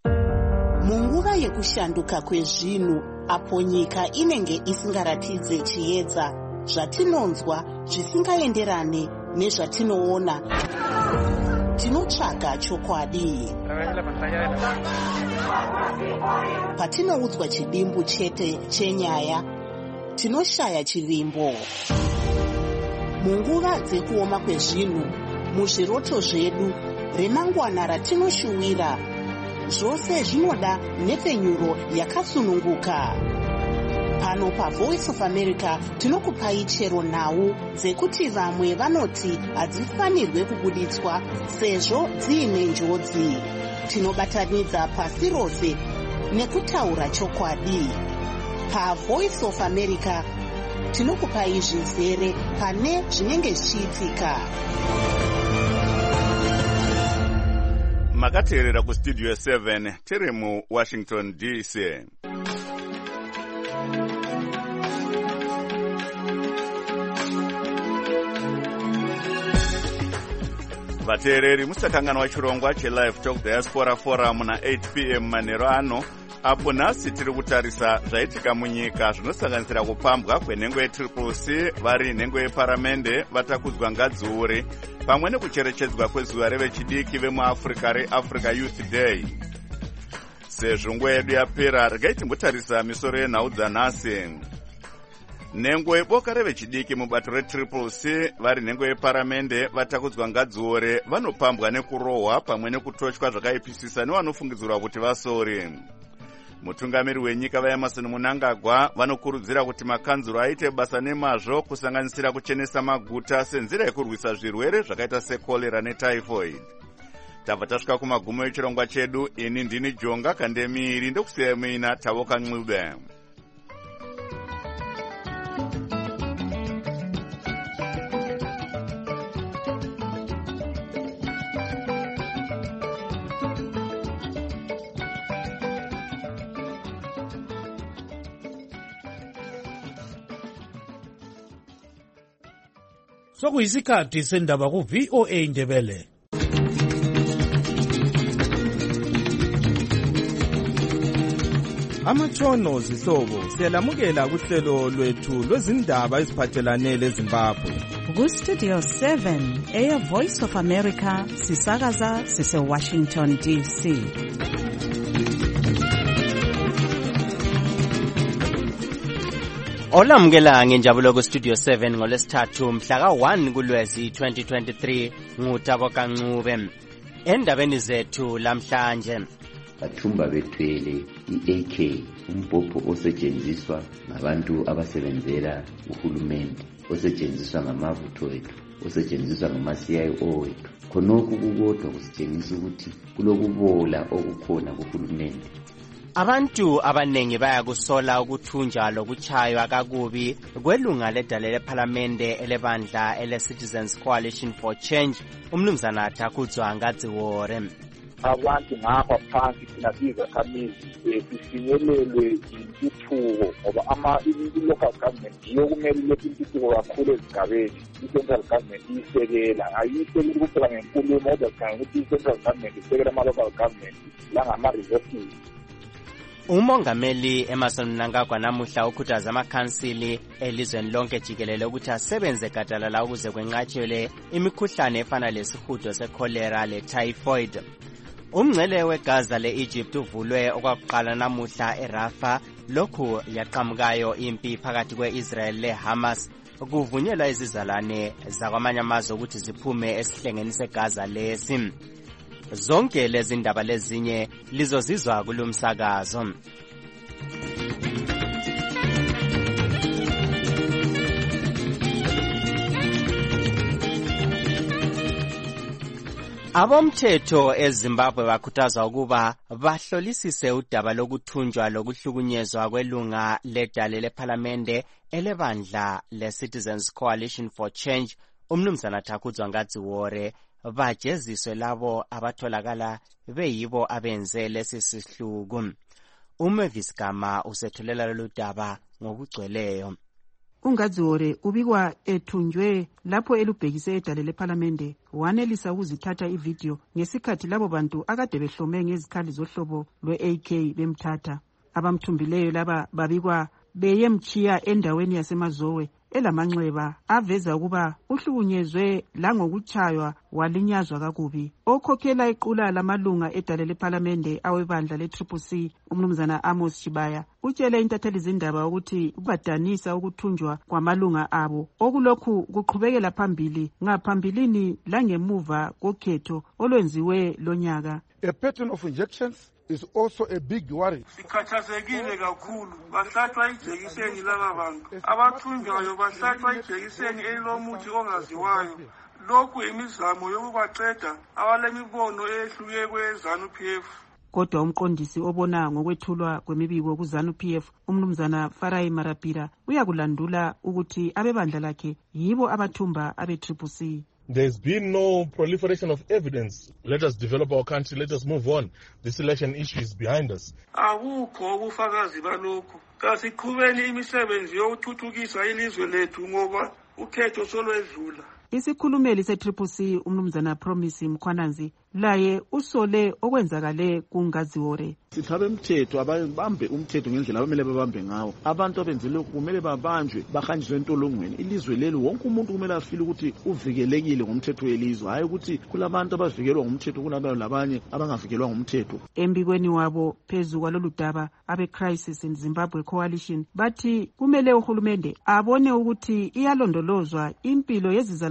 Munguva yekushanduka kwezvinhu apo nyika inenge isingaratidze chiedza, zvatinonzwa zvisingaenderane nezvatinoona, tinotsvaga chokwadi. Patinoudzwa chidimbu chete chenyaya, tinoshaya chivimbo. Munguva dzekuoma kwezvinhu, muzviroto zvedu, remangwana ratinoshuwira, zvose zvinoda nhepfenyuro yakasununguka. Pano paVoice of America tinokupai chero nhau dzekuti vamwe vanoti hadzifanirwe kubuditswa sezvo dziine njodzi. Tinobatanidza pasi rose nekutaura chokwadi. PaVoice of America tinokupai zvizere pane zvinenge zvichiitika. Makateerera kuStudio seven tiri muWashington D C. Vateereri musakanganwa chirongwa cheLive Talk Diaspora Forum na eight p m manheru ano, apo nhasi tiri kutarisa zvaitika munyika zvinosanganisira kupambwa kwenhengo yetriple C vari nhengo yeparamende vatakudzwa ngadziure, pamwe nekucherechedzwa kwezuva revechidiki vemuAfrica reAfrica Youth Day. Sezvo nguva yedu yapera, regai timbotarisa misoro yenhau dzanhasi. Nhengo yeboka revechidiki mubato retriple C vari nhengo yeparamende vatakudzwa ngadziore vanopambwa nekurohwa pamwe nekutochwa zvakaipisisa nevanofungidzirwa kuti vasori. mutungamiri wenyika vaemerson mnangagwa vanokurudzira kuti makanzuro aite basa nemazvo kusanganisira kuchenesa maguta senzira yekurwisa zvirwere zvakaita sekorera netyphoid. tabva tasvika kumagumo echirongwa chedu. ini ndini jonga kandemiri ndokusiyai muina Tavoka Ncube. sokuyisikhathi sendaba ku-V O A Ndebele. Amatshono zihlobo siyalamukela kuhlelo lwethu lwezindaba eziphathelane leZimbabwe. Ku-Studio seven, Air Voice of America, sisakaza sise-Washington D C. Olamukela ngenjabulo ku-Studio seven ngolesithathu mhla ka one kuLwezi twenty twenty-three nguTaboka Ncube. Endabeni zethu lamhlanje, bathumba bethwele i-A K, umbhobho osetshenziswa ngabantu abasebenzela uhulumende, osetshenziswa ngamavutho wethu, osetshenziswa ngama-C I O wethu. Khonokhu kukodwa kusitshengisa ukuthi kulokubola okukhona kuhulumende. Abantu abanengi bayakusola ukuthunjwa lokuchaywa kakubi kwelunga ledale lephalamende elebandla ele-Citizens Coalition for Change, umnumzana Takuzwa Ngadziwore. Abantu ngapha phansi thina sizakhamizi sifinyelelwe intuthuko ngoba ama-local government yiyo kumele ilethe intuthuko kakhulu ezigabeni. I-central government iyisekela, ayiyisekeli kuphela ngenkulumo kodwa sikhangela ukuthi i-central government isekela ama-local government langama-resources. Umongameli Emmerson Mnangagwa namuhla ukhuthaza amakhansili elizweni lonke jikelele ukuthi asebenze gadalala ukuze kwenqatshelwe imikhuhlane efana lesihudo sekholera le-typhoid. Umngcele weGaza le-Egypt uvulwe okwakuqala namuhla eRafah, lokhu yaqhamukayo impi phakathi kwe-Israel le-Hamas. Kuvunyelwa izizalwane zakwamanye amazwe ukuthi ziphume esihlengeni seGaza lesi. Zonke lezi ndaba lezinye lizozizwa kulumsakazo. Abomthetho eZimbabwe bakhuthazwa ukuba bahlolisise udaba lokuthunjwa lokuhlukunyezwa kwelunga ledale lephalamende elebandla le-Citizens Coalition for Change, umnumzana Takuzwa Ngadziwore, bajeziswe labo abatholakala beyibo abenze lesi sihluku. uMavis Gama usethulela lolu daba ngokugcweleyo. uNgadziwore ubikwa ethunjwe lapho elubhekise edale lephalamende wanelisa ukuzithatha ivideo ngesikhathi labo bantu akade behlome ngezikhali zohlobo lwe-A K bemthatha. Abamthumbileyo laba babikwa beyemchiya endaweni yasemazowe elamanxeba aveza ukuba uhlukunyezwe langokuchaywa walinyazwa kakubi. Okhokhela iqula lamalunga edale lephalamende awebandla le-C C C, umnumzana Amos Chibaya, utshele intatheli zindaba ukuthi kubadanisa ukuthunjwa kwamalunga abo okulokhu kuqhubekela phambili ngaphambilini langemuva kokhetho olwenziwe lonyaka. A pattern of injections is also a big worry. Sikhathazekile kakhulu, bahlatshwa ijekiseni laba bantu abathunjwayo, bahlatshwa ijekiseni elilomuthi ongaziwayo. Lokhu imizamo yokubaqeda abalemibono ehluke kwe-ZANU P F. Kodwa umqondisi obona ngokwethulwa kwemibiko ku-ZANU P F, umnumzana Farai Marapira, uyakulandula ukuthi abebandla lakhe yibo abathumba abe-C C C. There's been no proliferation of evidence. Let us develop our country. Let us move on. This election issue is behind us. Akukho ubufakazi balokho. Kasiqhubeni imisebenzi yokuthuthukisa ilizwe lethu ngoba ukhetho solwedlula. Isikhulumeli se-C C C umnumzana Promise Mkhwananzi laye usole okwenzakale kuNgadziwore. Sithabe umthetho ababambe umthetho ngendlela abamele babambe ngawo. Abantu abenzile kumele babanjwe bahanjiswe entolongweni. Ilizwe leli wonke umuntu kumele afile ukuthi uvikelekile ngomthetho welizwe, hayi ukuthi kulabantu abavikelwa ngomthetho kunabanye labanye abangavikelwa ngomthetho. Embikweni wabo phezu kwalolu daba abe-Crisis in Zimbabwe Coalition bathi kumele uhulumende abone ukuthi iyalondolozwa impilo yezizalwane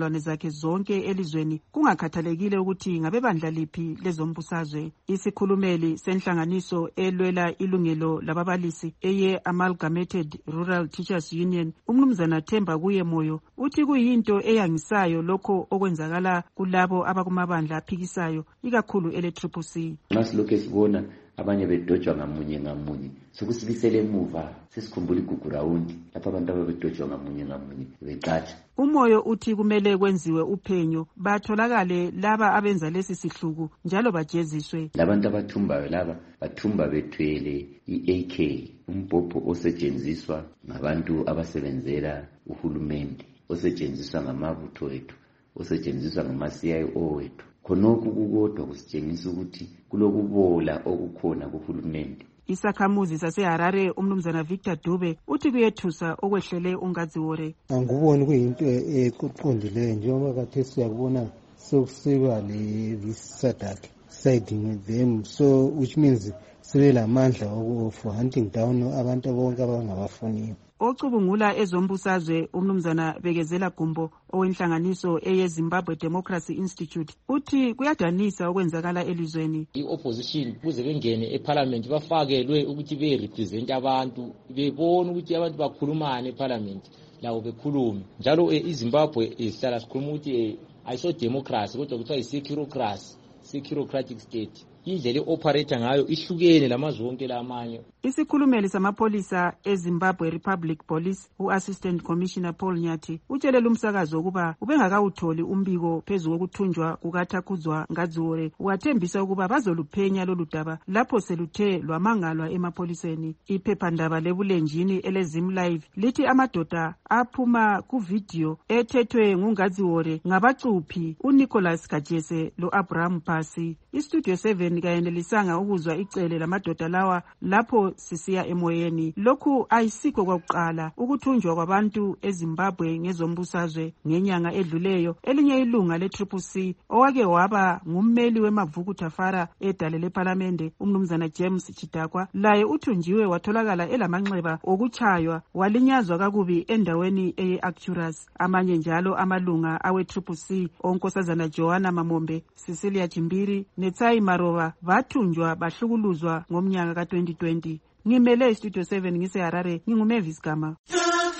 izizukulwane zakhe zonke elizweni kungakhathalekile ukuthi ngabebandla liphi lezombusazwe. Isikhulumeli senhlanganiso elwela ilungelo lababalisi eye Amalgamated Rural Teachers Union, umnumzana Themba kuye Moyo, uthi kuyinto eyangisayo lokho okwenzakala kulabo abakumabandla aphikisayo ikakhulu ele Triple C. Masilokhu sibona abanye bedojwa ngamunye ngamunye sokusibisele emuva sesikhumbula igugu rawundi lapho abantu ababedojwa ngamunye ngamunye beqatha. Umoyo uthi kumele kwenziwe uphenyo batholakale laba abenza lesi sihluku njalo bajeziswe. Labantu abathumbayo laba bathumba bethwele i-A K, umbhobho osetshenziswa ngabantu abasebenzela uhulumende, osetshenziswa ngamabutho ethu, osetshenziswa ngama-C I O wethu. Khonokhu kukodwa kusitshengisa ukuthi kulokubola okukhona kuhulumende. Isakhamuzi saseHarare umnumzana Victor Dube uthi kuyethusa okwehlele uNgadziwore. Anguboni kuyinto eqondileyo njengoba khathesi siyakubona sokusiba le visadak siding them, so which means sebelamandla of hunting down abantu bonke abangabafuniyo. Ocubungula ezombusazwe umnumzana Bekezela Gumbo owenhlanganiso eye Zimbabwe Democracy Institute uthi kuyadanisa okwenzakala elizweni. I-opposition kuze bengene eparliament bafakelwe ukuthi be-represent abantu, bebona ukuthi abantu bakhulumane eparliament lawo bekhulume. Njalo iZimbabwe isihlala sikhuluma ukuthi ayiso democracy kodwa kuthiwa yi-securocracy, securocratic state. Indlela operator ngayo ihlukene lamazwe onke lamanye. Isikhulumeli samapolisa eZimbabwe Republic Police uAssistant Commissioner Paul Nyathi utshelele umsakazo ukuba ubengakawutholi umbiko phezulu kokuthunjwa kukaThakuzwa Ngadziwore, wathembisa ukuba bazoluphenya lolu daba lapho seluthe lwamangalwa emapoliseni. Iphephandaba lebulenjini eleZim Live lithi amadoda aphuma kuvideo ethethwe nguNgadziwore ngabacuphi uNicholas Kajese loAbraham Pasi. Istudio seven kayenelisanga ukuzwa icele lamadoda lawa lapho sisiya emoyeni. Lokhu ayisikho kwakuqala ukuthunjwa kwabantu eZimbabwe ngezombusazwe ngenyanga edluleyo. Elinye ilunga le Triple C owake waba ngummeli wemavuku Tafara edale leParlamente umnumzana James Chidakwa laye uthunjiwe watholakala elamanxeba okuchaywa walinyazwa kakubi endaweni eye-Arcturus. Amanye njalo amalunga awe Triple C onkosazana Joanna Mamombe, Cecilia Chimbiri neTsai Maroba bathunjwa bahlukuluzwa ngomnyaka ka twenty twenty. Ngimele Studio seven ngiseHarare, nginguMavis Gama. The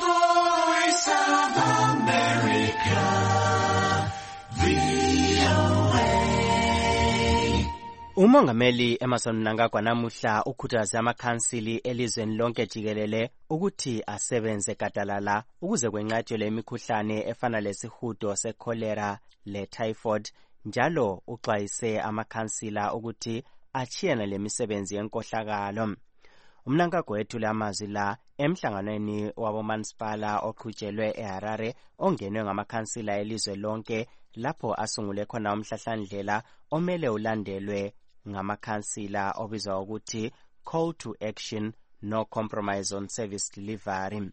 Voice of America, V O A. Umongameli Emmerson Mnangagwa namuhla ukhuthaze amakhansili elizweni lonke jikelele ukuthi asebenze gadalala ukuze kwenqatshelwe imikhuhlane efana lesihudo secholera le-typhoid. Njalo uxwayise amakhansila ukuthi achiyana lemisebenzi yenkohlakalo. Umnangagwa wethule amazwi la emhlanganweni wabomansipala oqhutshelwe eHarare ongenwe ngamakhansila elizwe lonke lapho asungule khona umhlahlandlela omele ulandelwe ngamakhansila obizwa ukuthi Call to Action No Compromise on Service Delivery.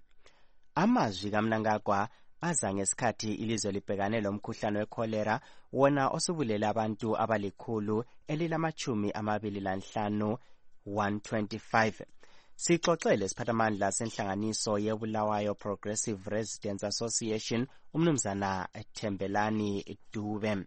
Amazwi kaMnangagwa aza ngesikhathi ilizwe libhekane lomkhuhlane wecholera wona osubulele abantu abalikhulu elilamachumi amabili lanhlanu one twenty-five. Sixoxele siphathamandla senhlanganiso yeBulawayo Progressive Residents Association umnumzana Thembelani Dube.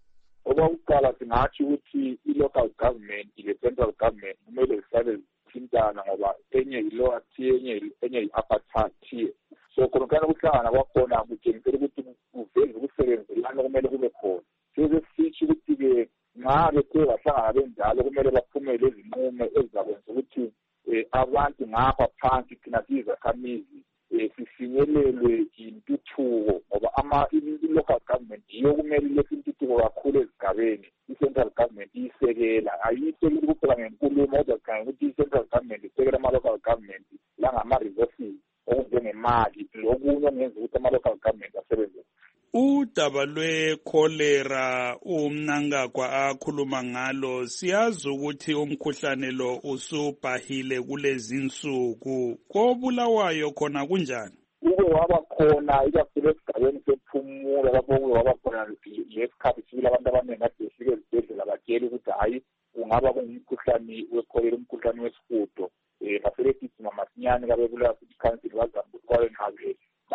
Okokuqala singathi ukuthi i-local government le-central government kumele zihlale zithintana ngoba enye yi-lower tier enye enye yi-upper tier. So khonokana ukuhlangana kwakhona kutshengisela ukuthi kuveze ukusebenzelana kumele kube khona. Size sisho ukuthi-ke nxa bethe bahlangana benjalo kumele baphumele izinqumo ezizakwenza ukuthi abantu ngapha phansi thina siyizakhamizi sifinyelelwe intuthuko ngoba ama i-local government yiyo kumele ilethe intuthuko kakhulu ezigabeni. I-central government iyisekela ayisekeli kuphela ngenkulumo kodwa sikhangela ukuthi i-central government isekela ama-local government langama-resources okunjengemali lokunye okungenza ukuthi ama-local government asebenze. Udaba lwe-cholera uMnangagwa akhuluma ngalo siyazi ukuthi umkhuhlane lo usubhahile kulezi insuku. KoBulawayo khona kunjani? Ube waba khona ikakhulu esigabeni sephumulo lapho ube waba khona lesikhathi sibili abantu abaningi kade befike ezibhedlela batshela ukuthi hayi kungaba kungumkhuhlane wecholera umkhuhlane wesihudo. um basebegijima masinyane kabebulawa futhi ikhansili bazama ukuthi babe ngabe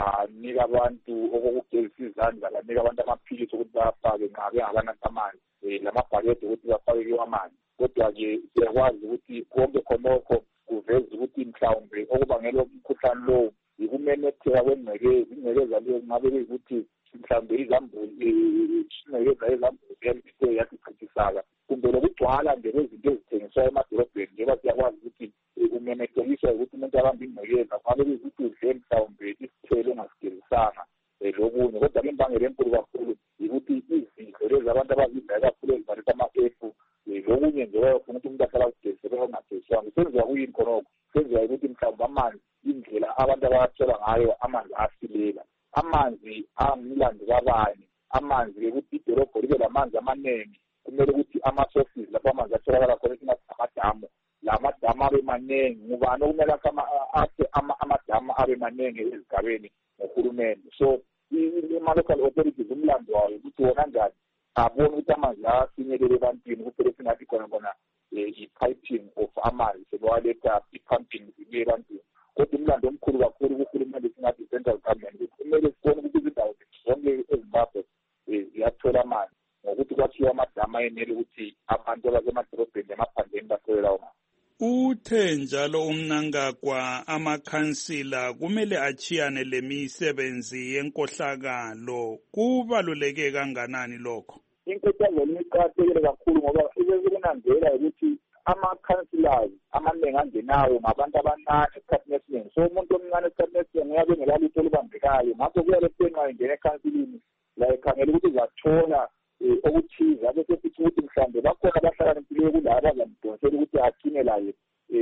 banika abantu okokugezisa izandla, banika abantu amaphilisi ukuthi bafake nxa bengakanatha amanzi, um lamabhakede ukuthi bafake kiwo amanzi. Kodwa-ke siyakwazi ukuthi konke khonokho kuveza ukuthi mhlawumbe okubangela umkhuhlane lowo yikumemetheka kwengcekeza. Ingcekeza leyo kungabe kuyikuthi mhlawumbe izambuzi, ingcekeza yezambuzi yalithe yasichithisaka, kumbe lokugcwala nje kwezinto ezithengiswayo emadolobheni njengoba siyakwazi ukuthi kumemethekiswa ukuthi umuntu abambe ingcekeza kungabe kuyikuthi udle mhlawumbe isithelo engasigezisanga lokunye. Kodwa-ke imbangela enkulu kakhulu yikuthi izidlo lezi abantu abazidlayo kakhulu ezivalisa ama-efu lokunye nje bayofuna ukuthi umuntu ahlala kugeziseke okungageziswanga. Senziwa kuyini khonokho? Senziwa ukuthi mhlawumbe amanzi, indlela abantu abawathola ngayo amanzi asilela, amanzi angumlando kabani, amanzi ukuthi idolobho libe lamanzi amaningi, kumele ukuthi ama-sources lapho amanzi atholakala khona esingathi amadamu, la madamu abe maningi. Ngubani okumele akhe amadamu abe maningi ezigabeni ngohulumende? So ama-local authorities umlando wayo ukuthi wona njani abone ukuthi amanzi afinyelele ebantwini, kuphele singathi khona khona i-piping of amanzi sebawaletha i-pumping zibuye ebantwini. Kodwa umlando omkhulu kakhulu kuhulumende singathi i-central government kumele sibone ukuthi izindawo zonke eZimbabwe ziyathola amanzi ngokuthi kwakhiwa amadamu ayenele ukuthi abantu abasemadolobheni nemaphandleni bathole lawo manzi. Uthe njalo uMnangagwa amakhansila kumele achiyane lemisebenzi yenkohlakalo. Kubaluleke kanganani lokho? Inkohlakalo iqakathekile kakhulu ngoba isekunanzela ukuthi ama-councillors amaningi angenayo ngabantu abancane esikhathini esiningi. So umuntu omncane esikhathini esiningi uyabe engelalutho olubambekayo. Ngakho kuyabe senxa engena ekhansilini la ekhangela ukuthi uzathola okuthize, abe sesithi ukuthi mhlawumbe bakhona abahlakaniphileyo kulabo abazamdonsela ukuthi akhine laye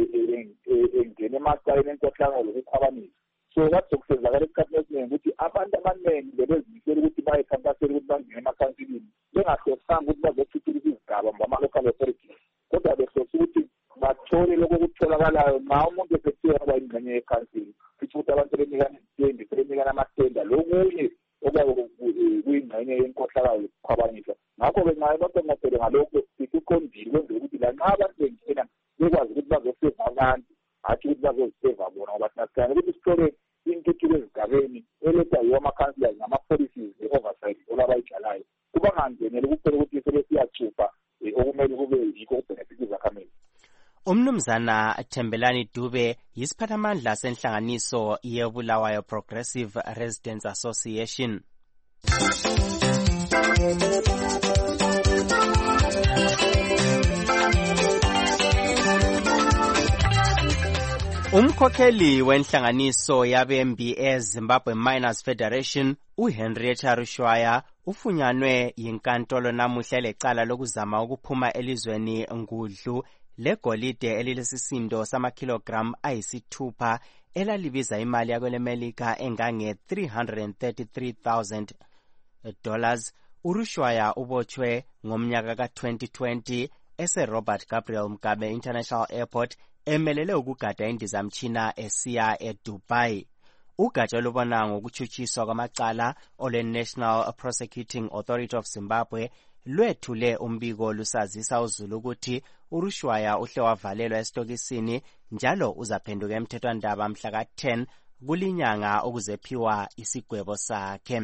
engene emacaleni enkohlakalo lokukhwabanisa. So kathi sokusenzakala esikhathini esiningi ukuthi abantu abaningi bebezimisela ukuthi bayekhankasela ukuthi bangene emakhansilini bengahlosanga ukuthi bazothuthukisa izigaba ngama-local authorities, kodwa behlose ukuthi bathole lokho okutholakalayo nxa umuntu esethiwe waba yingxenye yekhansili, futhi ukuthi abantu benikana izitendi, benikana amatenda lokunye okwabe kuyingxenye yenkohlakalo yokukhwabanisa. Ngakho-ke nxa basemapele ngalokho sikuqondile kwenzela ukuthi lanxa abantu bengena bekwazi ukuthi bazoseva abantu, hatshi ukuthi bazoziseva bona, ngoba sinasithanda ukuthi sithole intuthuko ezigabeni elethwa yiwo ama-councillors nama-policies e-oversight olabayidlalayo. Kuba ngangeneli kuphela ukuthi sele siyachupha okumele kube yikho ukubhenefitha izakhamuzi. Umnumzana Thembelani Dube yisiphathamandla senhlanganiso yeBulawayo Progressive Residents Association. Umkhokheli wenhlanganiso yabembi eZimbabwe Miners Federation uHenrietta Rushwaya ufunyanwe yinkantolo namuhla lecala lokuzama ukuphuma elizweni ngudlu legolide elilesisindo samakilogram ayisithupha elalibiza imali yakwelemelika engange three hundred thirty-three thousand dollars. uRushwaya ubotshwe ngomnyaka ka twenty twenty ese Robert Gabriel Mugabe International Airport emelele ukugada indizamtshina esiya eDubai. Ugatsha olubona ngokutshutshiswa kwamacala ole National Prosecuting Authority of Zimbabwe lwethule umbiko lusazisa uzulu ukuthi uRushwaya uhle wavalelwa esitokisini njalo uzaphenduka emthethwandaba mhla ka ten kulinyanga ukuzephiwa isigwebo sakhe.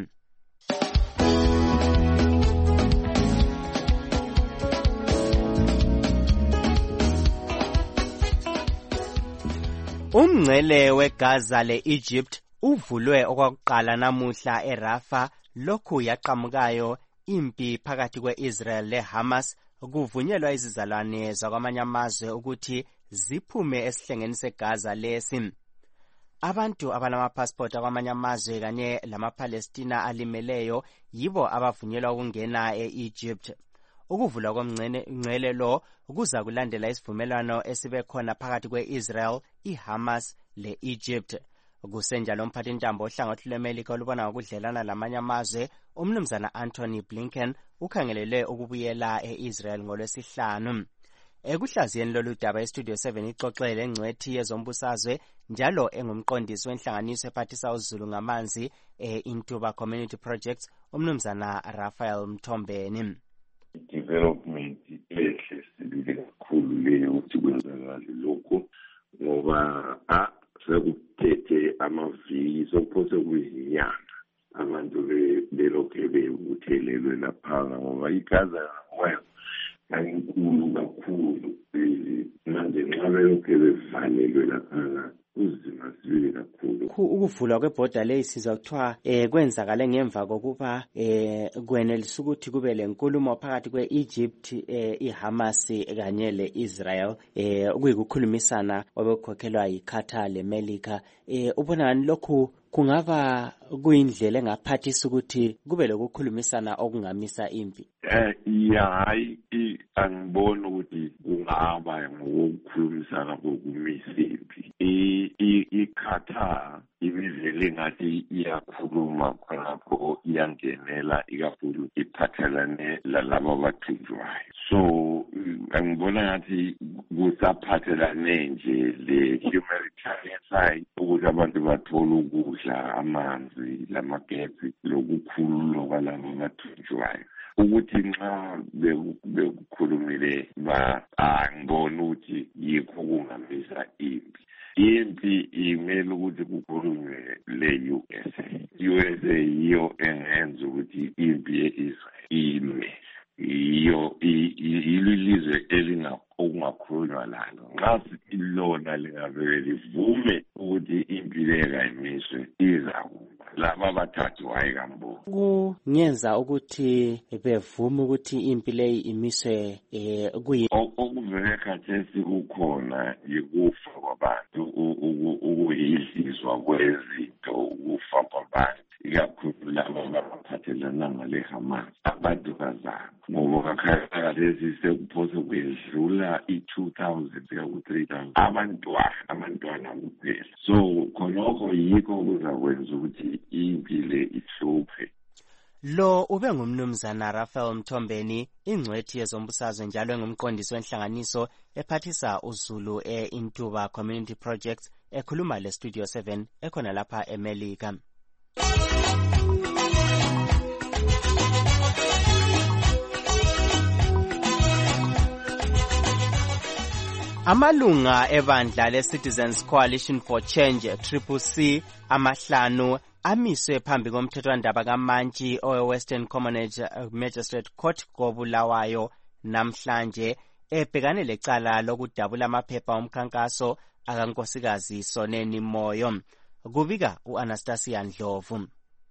Umngcele weGaza le-Egypt uvulwe okwakuqala namuhla eRafa lokhu yaqhamukayo impi phakathi kwe-Israel leHamas kuvunyelwa izizalwane zakwamanye amazwe ukuthi ziphume esihlengeni seGaza lesi. Abantu abanamapassport akwamanye amazwe kanye lamaPalestina alimeleyo yibo abavunyelwa ukungena e-Egypt. Ukuvulwa komngcele lo kuza kulandela isivumelwano esibe khona phakathi kwe-Israel, iHamas le-Egypt. Kusenjalo umphathintambo ohlangothi lweMelika olubona ngokudlelana lamanye amazwe umnumzana Anthony Blinken ukhangelele ukubuyela e-Israel ngolwesihlanu. Ekuhlaziyeni lolu daba eStudio seven ixoxele engcwethi yezombusazwe njalo engumqondisi wenhlanganiso ephathisa uzulu ngamanzi e-Intuba Community Projects umnumzana Raphael Mthombeni. Development ehle sibili kakhulu leyo ukuthi kwenzakale lokho ngoba a sekuphethe amaviki sokuphose kuyinyanga abantu belokhe bebuthelelwe laphana ngoba igaza well kankulu kakhulu manje nxa belokhe bevalelwe laphana uzima sibili kakhulu. Ukuvulwa kwebhoda leyi sizwa kuthiwa eh kwenzakale ngemva kokuba eh kwenelisa ukuthi kube lenkulumo phakathi kwe-Egypt eh iHamas kanye le-Israel eh kuyikukhulumisana obekhokhelwa yiQatar leMelika. Eh ubona ngani lokhu kungaba kuyindlela engaphathisa ukuthi kube lokukhulumisana okungamisa impi? Eh ya hayi angibona ukuthi kungaba ngokukhulumisana kokumisa impi. iQatar ibivele ngathi iyakhuluma khonapho iyangenela ikakhulu iphathelane lalabo abathunjwayo. So angibona ngathi kusaphathelane nje le-humanitarian side ukuthi abantu bathole ukudla, amanzi, lamagesi, lokukhululwa kwalabo abathunjwayo. Ukuthi nxa bekukhulumile angibona ukuthi yikho kungamisa impi. Impi imele ukuthi kukhulunywe le-U S A. U S A yiyo engenza ukuthi impi ye-Israel ime. Yiyo ilizwe elingakhulunywa lalo. Nxa lona lingavele livume ukuthi impi leyo ayimiswe izakuba laba bathathu ayikambo. Kungenza ukuthi bevume ukuthi impi leyo imiswe eh kuyi okuvele khathesi kukhona yikufa kwabantu, ukuyidliswa kwezinto, ukufa kwabantu ikakhulu laba abaphathelana ngale-Hamas abantukazana ngoba khathesi sekuphose kwedlula i-two thousand kuya ku-three thousand abantwana abantwana kuphela. So khonokho yikho kuzakwenza ukuthi impi le ihluphe. Lo ube ngumnumzana Raphael Mthombeni, ingcwethi yezombusazwe njalo engumqondisi wenhlanganiso ephathisa uZulu e-Intuba Community Project, ekhuluma le Studio seven ekhona lapha eMelika. Amalunga ebandla le-Citizens Coalition for Change, Triple C, amahlanu amiswe phambi komthethwandaba kaMantshi owe-Western Commonwealth Magistrate Court koBulawayo namhlanje ebhekane lecala lokudabula amaphepha omkhankaso akankosikazi Soneni Moyo. Kubika u-Anastasia Ndlovu.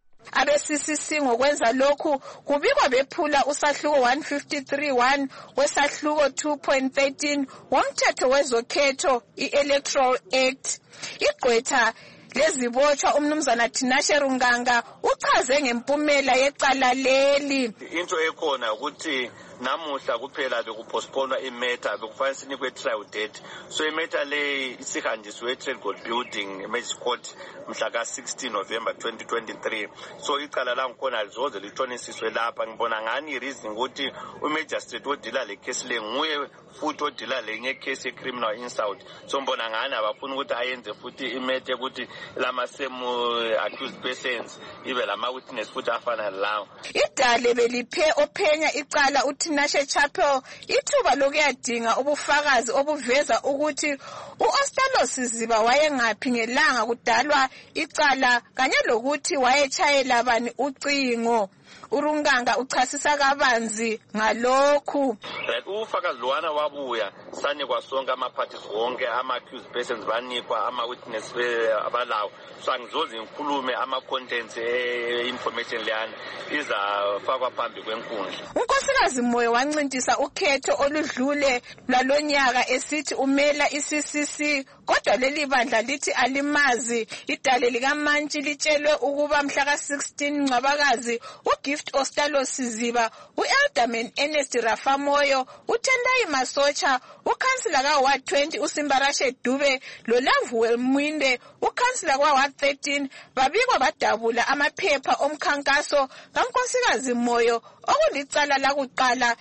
Abe-C C C ngokwenza lokhu kubikwa bephula usahluko one fifty-three one wesahluko two point thirteen womthetho wezokhetho i-Electoral Act. Igqwetha lezibotshwa umnumzana Tinashe Runganga uchaze ngempumela yecala leli. Into ekhona ukuthi namuhla kuphela bekupostpone imeta bekufanele sinikwe trial date, so imeta le isihanjiswe e-Trade Gold Building eMagistrate Court mhla ka sixteen November twenty twenty-three. So icala la ngikhona lizoze lithonisiswe lapha. Ngibona ngani ireason ukuthi uMagistrate odila le case le nguye futhi odila lenye case ye-criminal insult. So ngibona ngani abafuna ukuthi ayenze futhi imeta ukuthi lama same accused persons ibe lama witness futhi afana lawo. Idale beliphe ophenya icala Tinashe Chapel ithuba lokuyadinga ubufakazi obuveza ukuthi uOstalos Ziba wayengaphi ngelanga kudalwa icala kanye lokuthi wayechayela bani ucingo. Urunganga uchasisa kabanzi ngalokhu. Right, ufakazi lowana wabuya sanikwa sonke ama-parties wonke ama-accused persons banikwa ama-witness abalawo. So angizoze ngikhulume ama-contents e-information leyana izafakwa phambi kwenkundla. uNkosikazi Moyo wancintisa ukhetho oludlule lwalonyaka esithi umela i-C C C kodwa leli bandla lithi alimazi. Idale likaMantshi litshelwe ukuba mhla ka sixteen Ncwabakazi uGift Ostalos Ziba, uElderman Ernest Rafamoyo, uTendai Masocha, ukhansila ka Ward twenty uSimbarashe Dube loLavuel Mwinde, ukhansila kwa Ward thirteen babikwa badabula amaphepha omkhankaso kaNkosikazi Moyo okulicala lakuqala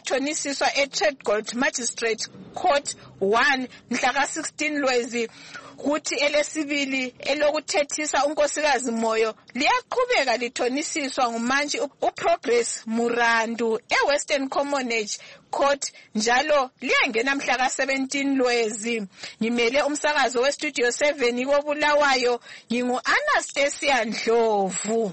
eselisiyathonisiswa e-Trade Gold Magistrate Court one mhla ka sixteen Lwezi. kuthi elesibili elokuthethisa unkosikazi Moyo liyaqhubeka lithonisiswa ngumantshi uProgress Murandu eWestern Commonwealth Court njalo liyangena mhla ka seventeen Lwezi. Ngimele umsakazo westudio seven koBulawayo, ngingu Anastasia Ndlovu.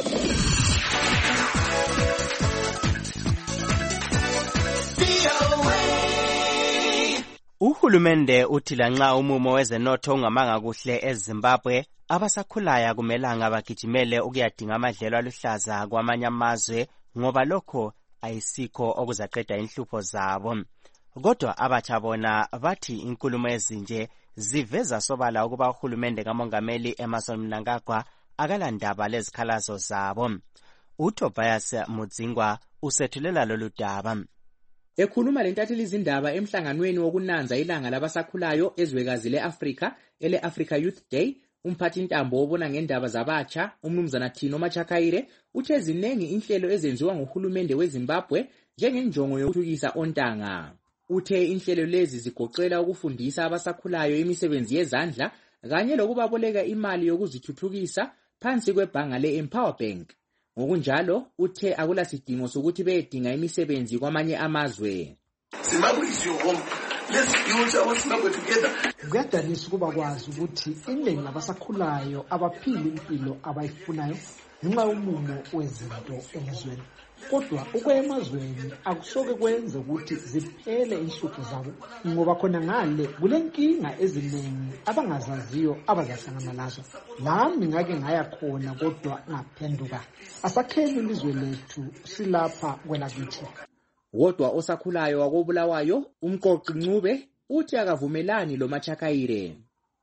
Uhulumende uthi lanxa umumo wezenotho ungamanga kuhle eZimbabwe, abasakhulaya kumelanga bagijimele ukuyadinga amadlelo aluhlaza kwamanye amazwe ngoba lokho ayisikho okuzaqeda inhlupho zabo. Kodwa abatsha bona bathi inkulumo ezinje ziveza sobala ukuba uhulumende kaMongameli Emmerson Mnangagwa akalandaba lezikhalazo zabo. uTobias Mudzingwa usethulela lolu daba. Ekhuluma lentatheli izindaba emhlanganweni wokunanza ilanga labasakhulayo ezwekazi leAfrika ele Africa Youth Day, umphathi intambo wobona ngendaba zabatsha umnumzana Thino Machakaire uthe zinengi inhlelo ezenziwa ngohulumende weZimbabwe njengenjongo yokuthuthukisa ontanga. Uthe inhlelo lezi zigoqela ukufundisa abasakhulayo imisebenzi yezandla kanye lokubaboleka imali yokuzithuthukisa phansi kwebhanga le-Empower Bank. Ngokunjalo uthe akula sidingo sokuthi beyedinga imisebenzi kwamanye amazwe. Zimbabwe is your home. Let's build our Zimbabwe together. Kuyadalisa ukuba kwazi ukuthi iningi labasakhulayo abaphili impilo abayifunayo ngenxa yomumo wezinto elizweni. Kodwa ukuya emazweni akusoke kwenze ukuthi ziphele inhlupho zabo ngoba khona ngale kulenkinga eziningi abangazaziyo abazahlangana nazo. Nami ngake ngaya khona kodwa ngaphenduka. Asakheni ilizwe lethu silapha kwelakithi. Kodwa osakhulayo wakoBulawayo umqoqi Ncube uthi akavumelani lo Machakaire.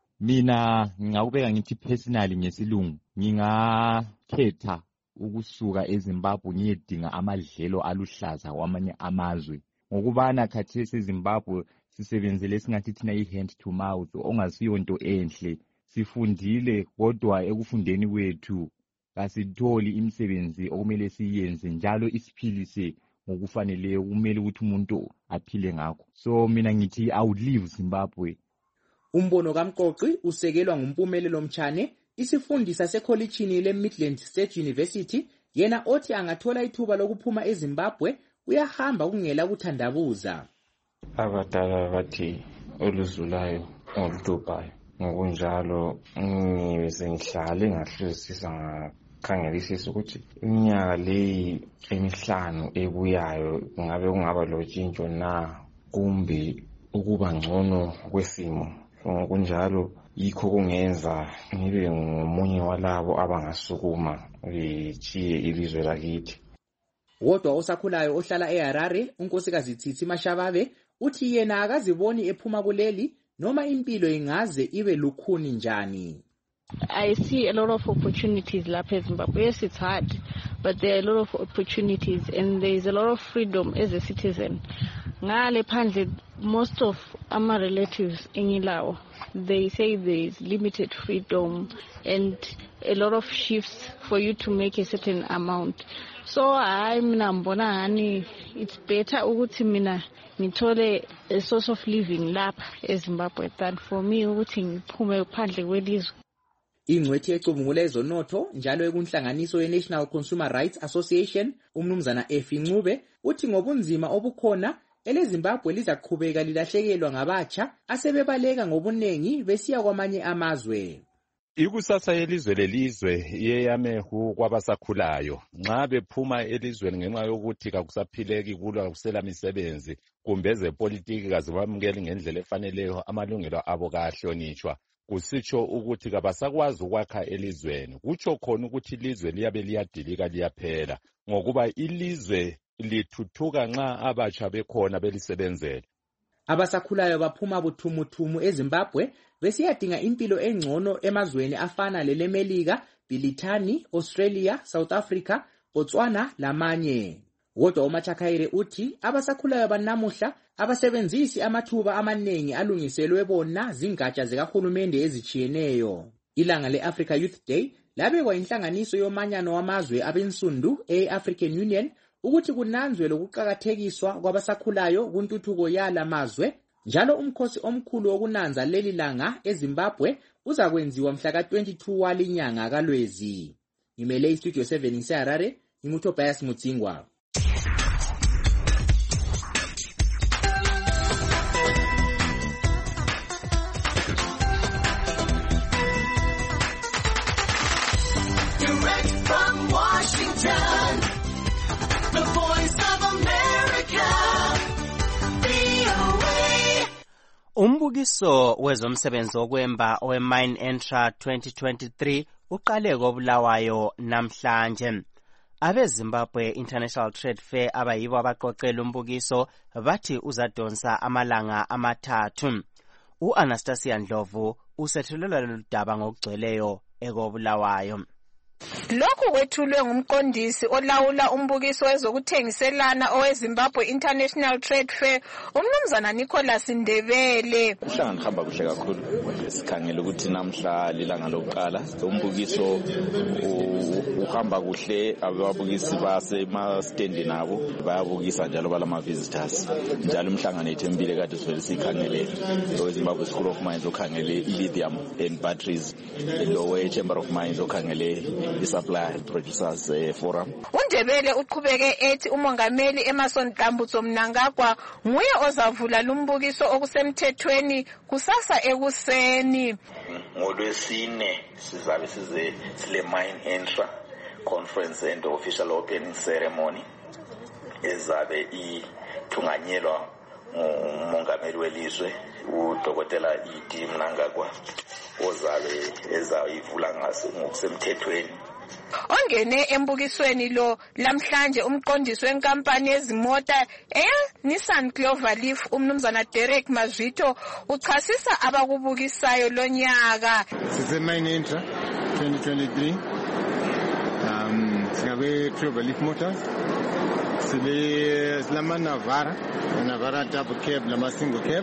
Mina ngingakubeka ngithi personally ngesilungu ngingakhetha ukusuka eZimbabwe ngiyedinga amadlelo aluhlaza kwamanye amazwe ngokubana khathesi eZimbabwe sisebenzele singathi thina i-hand to mouth ongasiyo into enhle. Sifundile kodwa ekufundeni kwethu kasitholi imisebenzi okumele siyenze njalo isiphilise ngokufaneleyo kumele ukuthi umuntu aphile ngakho. So mina ngithi I would leave Zimbabwe. Umbono kaMqoqi usekelwa ngumpumelelo Mtshane, isifundisa sekholejini leMidland State University, yena othi angathola ithuba lokuphuma eZimbabwe uyahamba kungela kuthandabuza. Abadala bathi oluzulayo oludubhayo. Ngokunjalo ngize ngihlale ngahlolisisa ngakhangelisisa ukuthi iminyaka leyi emihlanu ebuyayo ngabe kungaba lotshintsho na kumbe ukuba ngcono kwesimo. Ngokunjalo yikho kungenza ngibe ngomunye walabo abangasukuma bechiye ilizwe lakithi. Kodwa osakhulayo ohlala eHarare unkosikazi Tsitsi Mashababe uthi yena akaziboni ephuma kuleli noma impilo ingaze ibe lukhuni njani. I see a lot of opportunities lapha eZimbabwe. Yes, it's hard, but there are a lot of opportunities and there is a lot of freedom as a citizen. Ngale phandle, most of our relatives engilawo, they say there is limited freedom and a lot of shifts for you to make a certain amount. So I mina mbona hani it's better ukuthi mina ngithole a source of living lapha eZimbabwe than for me ukuthi ngiphume phandle kwelizwe. Ingcwethi ecubungula ezonotho njalo ekunhlanganiso ye-National Consumer Rights Association umnumzana Effie Ncube uthi ngobunzima obukhona eleZimbabwe lizaqhubeka lilahlekelwa ngabatsha asebebaleka ngobunengi besiya kwamanye amazwe. Ikusasa yelizwe lelizwe iyeyamehu kwabasakhulayo nxa bephuma elizweni ngenxa yokuthi kakusaphileki kulo akusela misebenzi kumbe ezepolitiki kazibamukeli ngendlela efaneleyo amalungelo abo kahlonitshwa. Kusitsho ukuthi kabasakwazi ukwakha elizweni. Kutsho khona ukuthi ilizwe liyabe liyadilika liyaphela ngokuba ilizwe lithuthuka nxa abatsha bekhona belisebenzela. Abasakhulayo baphuma buthumuthumu eZimbabwe besiyadinga impilo engcono emazweni afana lelemelika, Britani, Australia, South Africa, Botswana lamanye. Kodwa uMachakaire uthi abasakhulayo banamuhla abasebenzisi amathuba amaningi alungiselwe bona zingatsha zikahulumende ezichiyeneyo. Ilanga le-Africa Youth Day labekwa inhlanganiso yomanyano wamazwe abensundu e-African Union ukuthi kunanzwe lokuqakathekiswa kwabasakhulayo kuntuthuko yala mazwe Njalo umkhosi omkhulu wokunanza leli langa eZimbabwe uzakwenziwa mhla ka twenty-two walinyanga kaLwezi. Ngimele istudio seven ngiseHarare, nginguTobias Mutsingwa. Direct from Washington, the voice of America, V O A. Umbukiso wezomsebenzi wokwemba owe-Mine Entra twenty twenty-three uqale koBulawayo namhlanje. Abe-Zimbabwe International Trade Fair abayibo abaqoqela umbukiso bathi uzadonsa amalanga amathathu. U-Anastasia Ndlovu usethulela lolu daba ngokugcweleyo ekoBulawayo. Lokhu kwethulwe ngumqondisi olawula umbukiso wezokuthengiselana oweZimbabwe International Trade Fair, umnumzana Nicholas Ndebele. Umhlangano uhamba kuhle kakhulu. Sikhangela ukuthi namhla lilanga lokuqala umbukiso uhamba kuhle, ababukisi basemastendi nabo bayabukisa njalo balama visitors. Njalo umhlangano ethembile kade sivele sikhangele oweZimbabwe School of Mines okhangele lithium and batteries, lo Chamber of Mines okhangele i-supply producers uh, forum. uNdebele uqhubeke ethi umongameli Emerson Dambutso Mnangagwa nguye ozavula lumbukiso okusemthethweni kusasa ekuseni. NgoLwesine sizabe size sile Mine Entra conference and official opening ceremony ezabe ithunganyelwa umongameli welizwe uDokotela E D Mnangagwa ozabe ezayivula ngaso ngokusemthethweni. Ongene embukisweni lo lamhlanje umqondisi wenkampani yezimota eNissan Cloverleaf umnumzana Derek Mazvito uchasisa abakubukisayo lonyaka. Size Mine Entra twenty twenty-three. Um singabe Cloverleaf Motors. Sibe silama Navara, Navara double cab lama single cab.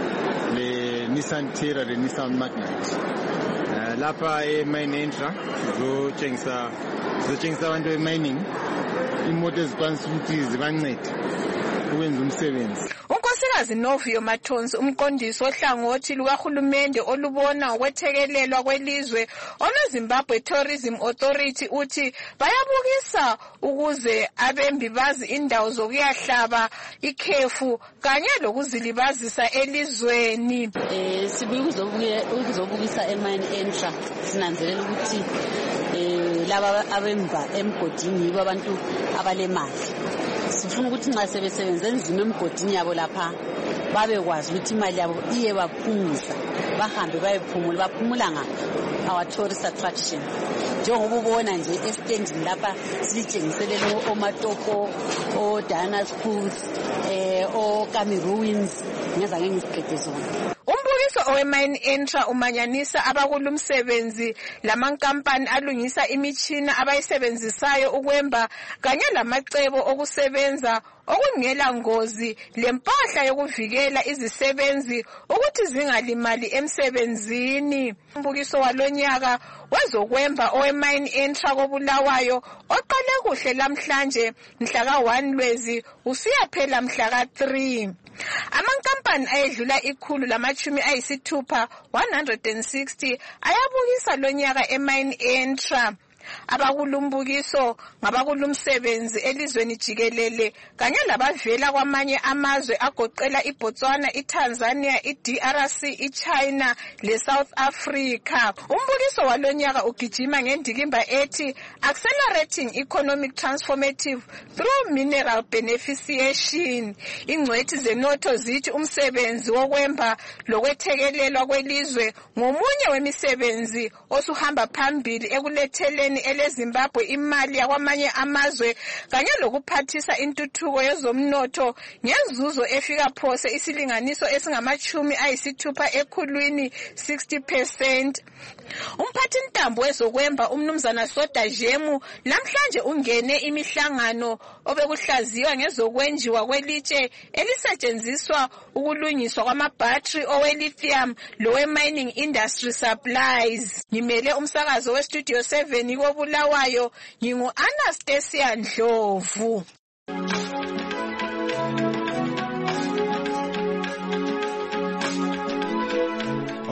Le Nissan Terra, le Nissan Magnite. Uh, lapha e-Mine Entra sizotshengisa sizotshengisa abantu e-mining imoto ezikwanisa ukuthi zibancede ukwenza umsebenzi. Unkosikazi Novio Matonsi umqondisi ohlangothi lukahulumende olubona ngokwethekelelwa kwelizwe olweZimbabwe Tourism Authority uthi bayabukisa ukuze abembi bazi indawo zokuyahlaba ikhefu kanye lokuzilibazisa elizweni. Eh sibuye ukuzobukisa eMine Entra sinanzelela ukuthi eh laba abemba emgodini yibo abantu abalemali. Sifuna ukuthi nxa sebesebenza enzima emgodini yabo lapha babekwazi ukuthi imali yabo iye baphumuza bahambe bayephumula baphumula nga our tourist attraction. Njengoba ubona nje estandini lapha silitshengiselele omatopo o Diana Schools eh o Kami Ruins ngeza ngiziqede zona. Umbukiso owe-Mine Entra umanyanisa abakulumsebenzi lamankampani alungisa imichina abayisebenzisayo ukwemba kanye lamacebo okusebenza okungela ngozi lempahla yokuvikela izisebenzi ukuthi zingalimali emsebenzini. Umbukiso walonyaka wezokwemba owe-Mine Entra koBulawayo oqale kuhle lamhlanje mhla ka one Lwezi usiyaphela mhla ka three. Amankampani ayedlula ikhulu lamachumi ayisithupha one hundred sixty ayabukisa lonyaka eMine Entra. Abakulumbukiso ngabakulumsebenzi elizweni jikelele kanye labavela kwamanye amazwe agoqela iBotswana, iTanzania, iD R C, iChina leSouth Africa. Umbukiso walonyaka ugijima ngendikimba ethi Accelerating Economic Transformative Through Mineral Beneficiation. Ingcwethi zenotho zithi umsebenzi wokwemba lokwethekelelwa kwelizwe ngomunye wemisebenzi osuhamba phambili ekuletheleni eleZimbabwe imali yakwamanye amazwe kanye lokuphathisa intuthuko yezomnotho ngenzuzo efika phose isilinganiso esingamachumi ayisithupha ekhulwini sixty percent. Umphathintambo wezokwemba umnumzana Soda Jemu namhlanje ungene imihlangano obekuhlaziwa ngezokwenjiwa kwelitshe elisetshenziswa ukulungiswa kwamabhattery owe-lithium lowe-mining industry supplies. Ngimele umsakazo we-Studio seven koBulawayo, ngingu-Anastasia Ndlovu.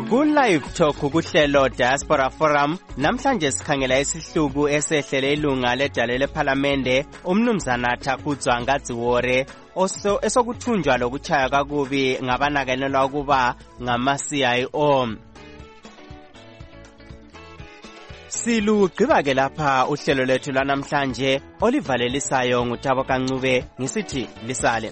Ku-Live Talk kuhlelo Diaspora Forum namhlanje sikhangela isihluku esehlele ilunga ledale lephalamende umnumzana Thakudzwa Ngadziwore oso esokuthunjwa lokuchaya kakubi ngabanakenelwa ukuba ngama-C I O. Silugqiba ke lapha uhlelo lethu lanamhlanje olivalelisayo nguThabo Kancube ngisithi lisale.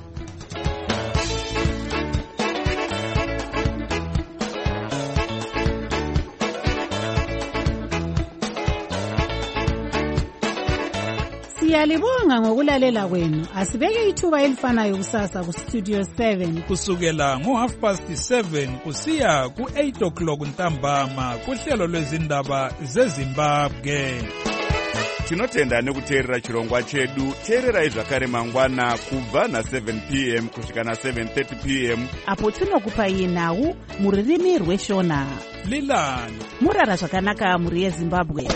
Siyalibonga ngokulalela kwenu. Asibeke ithuba elifanayo kusasa ku Studio seven kusukela ngo half past seven kusiya ku eight o'clock ntambama kuhlelo lwezindaba zeZimbabwe. Tinotenda nekuteerera chirongwa chedu. Teererai zvakare mangwana kubva na seven p m kusvika na seven thirty p m apo tinokupa yenhau muririmi rweshona. Lilani murara zvakanaka muri yeZimbabwe.